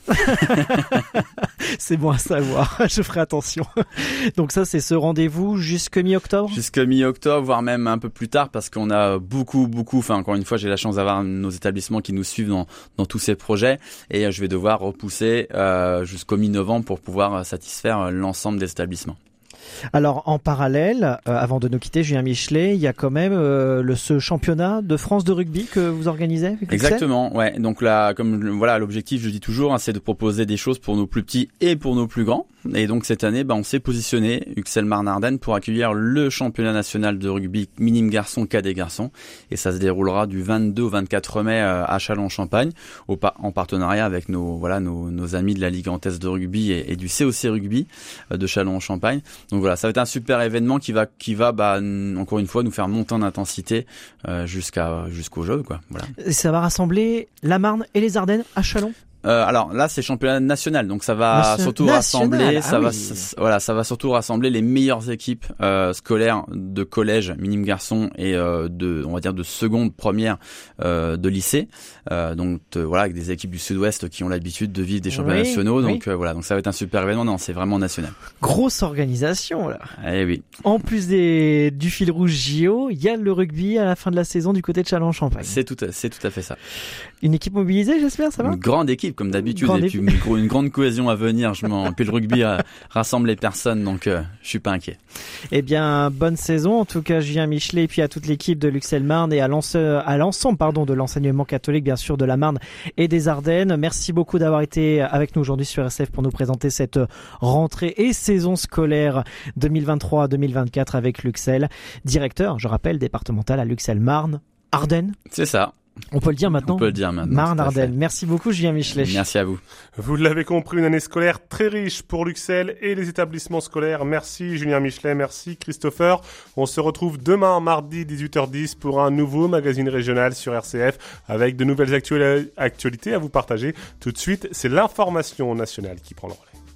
C'est bon à savoir. Je ferai attention. Donc ça, c'est ce rendez-vous jusque mi-octobre? Jusque mi-octobre, voire même un peu plus tard, parce qu'on a beaucoup, beaucoup, enfin, encore une fois, j'ai la chance d'avoir nos établissements qui nous suivent dans, dans tous ces projets. Et je vais devoir repousser euh, jusqu'au mi-novembre pour pouvoir satisfaire l'ensemble des établissements. Alors en parallèle, euh, avant de nous quitter, Julien Michelet, il y a quand même euh, le ce championnat de France de rugby que vous organisez avec Exactement, ouais. Donc là, comme voilà, l'objectif, je dis toujours, hein, c'est de proposer des choses pour nos plus petits et pour nos plus grands. Et donc cette année, bah, on s'est positionné, Uxelles Marne-Ardenne, pour accueillir le championnat national de rugby minime garçon, cadet garçon. Et ça se déroulera du vingt-deux au vingt-quatre mai euh, à Châlons-en-Champagne, au pa- en partenariat avec nos voilà nos, nos amis de la Ligue Antaise de rugby et, et du C O C rugby euh, de Châlons-en-Champagne. Donc voilà, ça va être un super événement qui va qui va bah, n- encore une fois nous faire monter en intensité euh, jusqu'à jusqu'au jeu, quoi. Voilà. Et ça va rassembler la Marne et les Ardennes à Châlons. Euh, alors là, c'est championnat national, donc ça va Nation- surtout national, rassembler, ah ça va, oui. s- voilà, ça va surtout rassembler les meilleures équipes euh, scolaires de collège, minime garçon et euh, de, on va dire de seconde, première euh, de lycée. Euh, donc euh, voilà, avec des équipes du Sud-Ouest qui ont l'habitude de vivre des championnats Oui, nationaux. oui. Donc euh, voilà, donc ça va être un super événement. Non, c'est vraiment national. Grosse organisation là. Eh oui. En plus des, du fil rouge J O, il y a le rugby à la fin de la saison du côté de Châlons-Champagne. C'est tout, à- c'est tout à fait ça. Une équipe mobilisée, j'espère, ça va? Une grande équipe comme d'habitude Grande et puis une, gro- une grande cohésion à venir. Je m'en, puis le rugby euh, rassemble les personnes, donc euh, je suis pas inquiet. Eh bien, bonne saison, en tout cas, Julien Michelet, et puis à toute l'équipe de l'Uxelles-Marne et à, l'ense- à l'ensemble, pardon, de l'enseignement catholique, bien sûr, de la Marne et des Ardennes. Merci beaucoup d'avoir été avec nous aujourd'hui sur R C F pour nous présenter cette rentrée et saison scolaire deux mille vingt-trois deux mille vingt-quatre avec l'Uxelles. Directeur, je rappelle, départemental à l'Uxelles-Marne, Ardennes. C'est ça. On peut le dire maintenant. On peut le dire maintenant. Marne, tout à fait. Ardennes. Merci beaucoup, Julien Michelet. Merci à vous. Vous l'avez compris, une année scolaire très riche pour l'Uxelles et les établissements scolaires. Merci Julien Michelet, merci Christopher. On se retrouve demain, mardi, dix-huit heures dix, pour un nouveau magazine régional sur R C F avec de nouvelles actualités à vous partager. Tout de suite, c'est l'information nationale qui prend le relais.